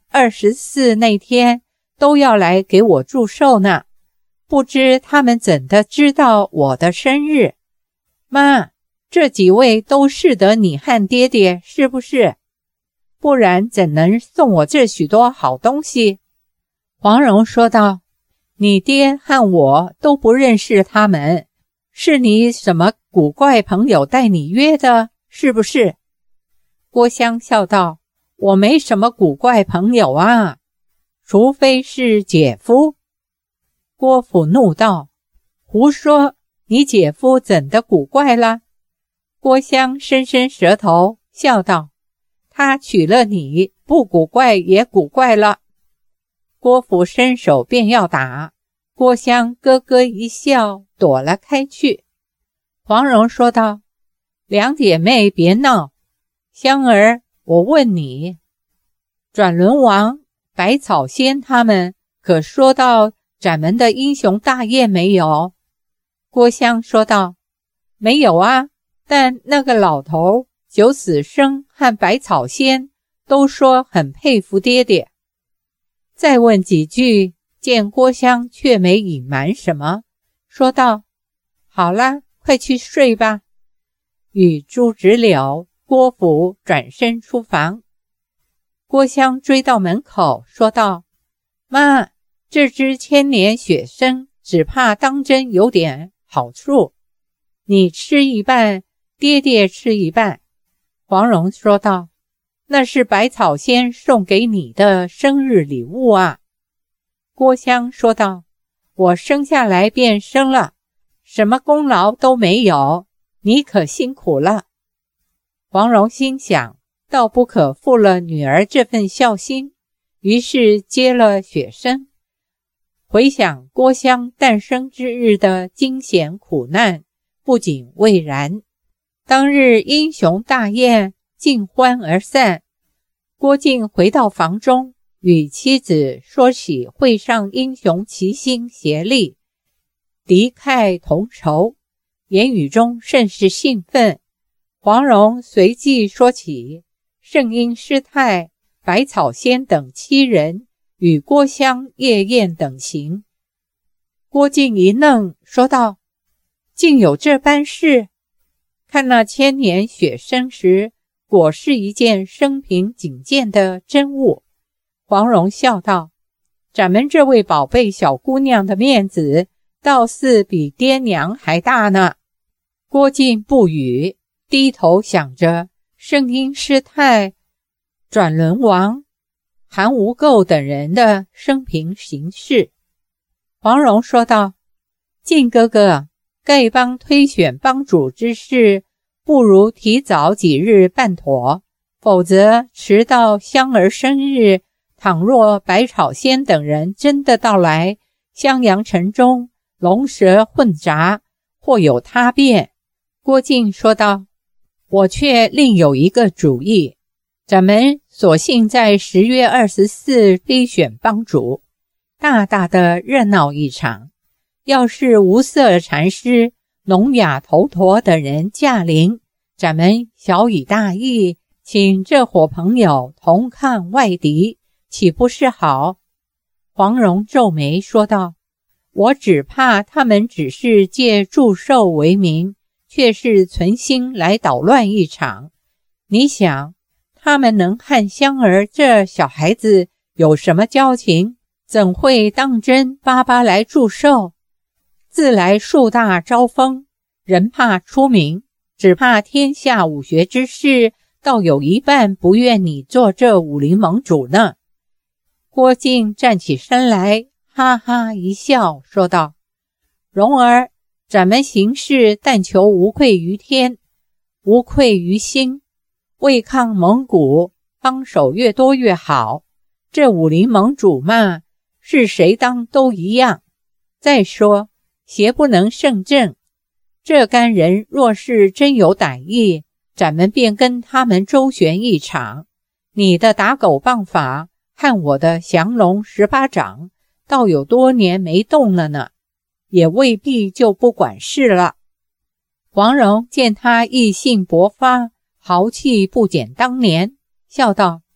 24那天都要来给我祝寿呢，不知他们怎的知道我的生日？妈，这几位都识得你和爹爹是不是？不然怎能送我这许多好东西？黄蓉说道，你爹和我都不认识他们，是你什么古怪朋友带你约的，是不是？郭襄笑道，我没什么古怪朋友啊，除非是姐夫。郭府怒道，胡说，你姐夫怎的古怪了？郭襄伸伸舌头笑道，他娶了你，不古怪也古怪了。郭府伸手便要打，郭襄咯咯一笑，躲了开去。黄蓉说道，两姐妹别闹，香儿，我问你，转轮王、百草仙他们可说到咱们的英雄大宴没有？郭襄说道，没有啊，但那个老头九死生和百草仙都说很佩服爹爹。再问几句，见郭襄却没隐瞒什么，说道，好啦，快去睡吧。语珠止了，郭府转身出房。郭襄追到门口说道，妈，这支千年雪参只怕当真有点好处，你吃一半，爹爹吃一半。黄蓉说道，那是百草仙送给你的生日礼物啊。郭襄说道，我生下来便生了，什么功劳都没有，你可辛苦了。黄蓉心想，倒不可负了女儿这份孝心，于是接了雪参。回想郭襄诞生之日的惊险苦难，不仅未然。当日英雄大宴尽欢而散，郭靖回到房中，与妻子说起会上英雄齐心协力，敌忾同仇，言语中甚是兴奋。黄蓉随即说起圣婴师太、百草仙等7人与郭襄夜宴等情。郭靖一愣，说道，竟有这般事？看那千年雪参时，果是一件生平仅见的真物。黄蓉笑道，咱们这位宝贝小姑娘的面子倒似比爹娘还大呢。郭靖不语，低头想着圣婴师太、转轮王、韩无垢等人的生平形式。黄蓉说道，靖哥哥，丐帮推选帮主之事，不如提早几日办妥，否则迟到香儿生日，倘若百草仙等人真的到来，襄阳城中龙蛇混杂，或有他变。郭靖说道，我却另有一个主意，咱们索性在10月24推选帮主，大大的热闹一场。要是无色禅师、聋哑头陀等人驾临，咱们小以大义，请这伙朋友同抗外敌，岂不是好？黄蓉皱眉说道，我只怕他们只是借祝寿为名，却是存心来捣乱一场。你想，他们能和香儿这小孩子有什么交情？怎会当真巴巴来祝寿？自来树大招风，人怕出名，只怕天下武学之士，倒有一半不愿你做这武林盟主呢。郭靖站起身来，哈哈一笑，说道，蓉儿，咱们行事但求无愧于天，无愧于心，为抗蒙古，帮手越多越好。这武林盟主嘛，是谁当都一样。再说邪不能胜正，这干人若是真有胆意，咱们便跟他们周旋一场。你的打狗棒法和我的降龙18掌倒有多年没动了呢，也未必就不管事了。黄蓉见他意兴勃发，豪气不减当年，笑道，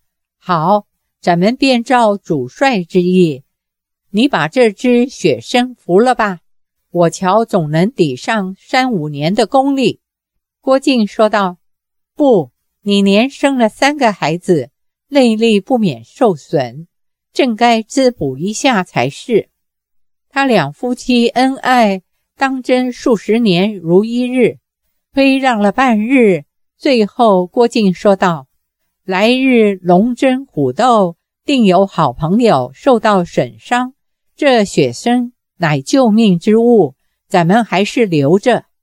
好，咱们便照主帅之意，你把这只血参服了吧，我瞧总能抵上3-5年的功力。郭靖说道，不，你连生了3个孩子，内力不免受损，正该滋补一下才是。他两夫妻恩爱，当真数十年如一日，推让了半日，最后郭靖说道，来日龙争虎斗，定有好朋友受到损伤，这血参乃救命之物，咱们还是留着。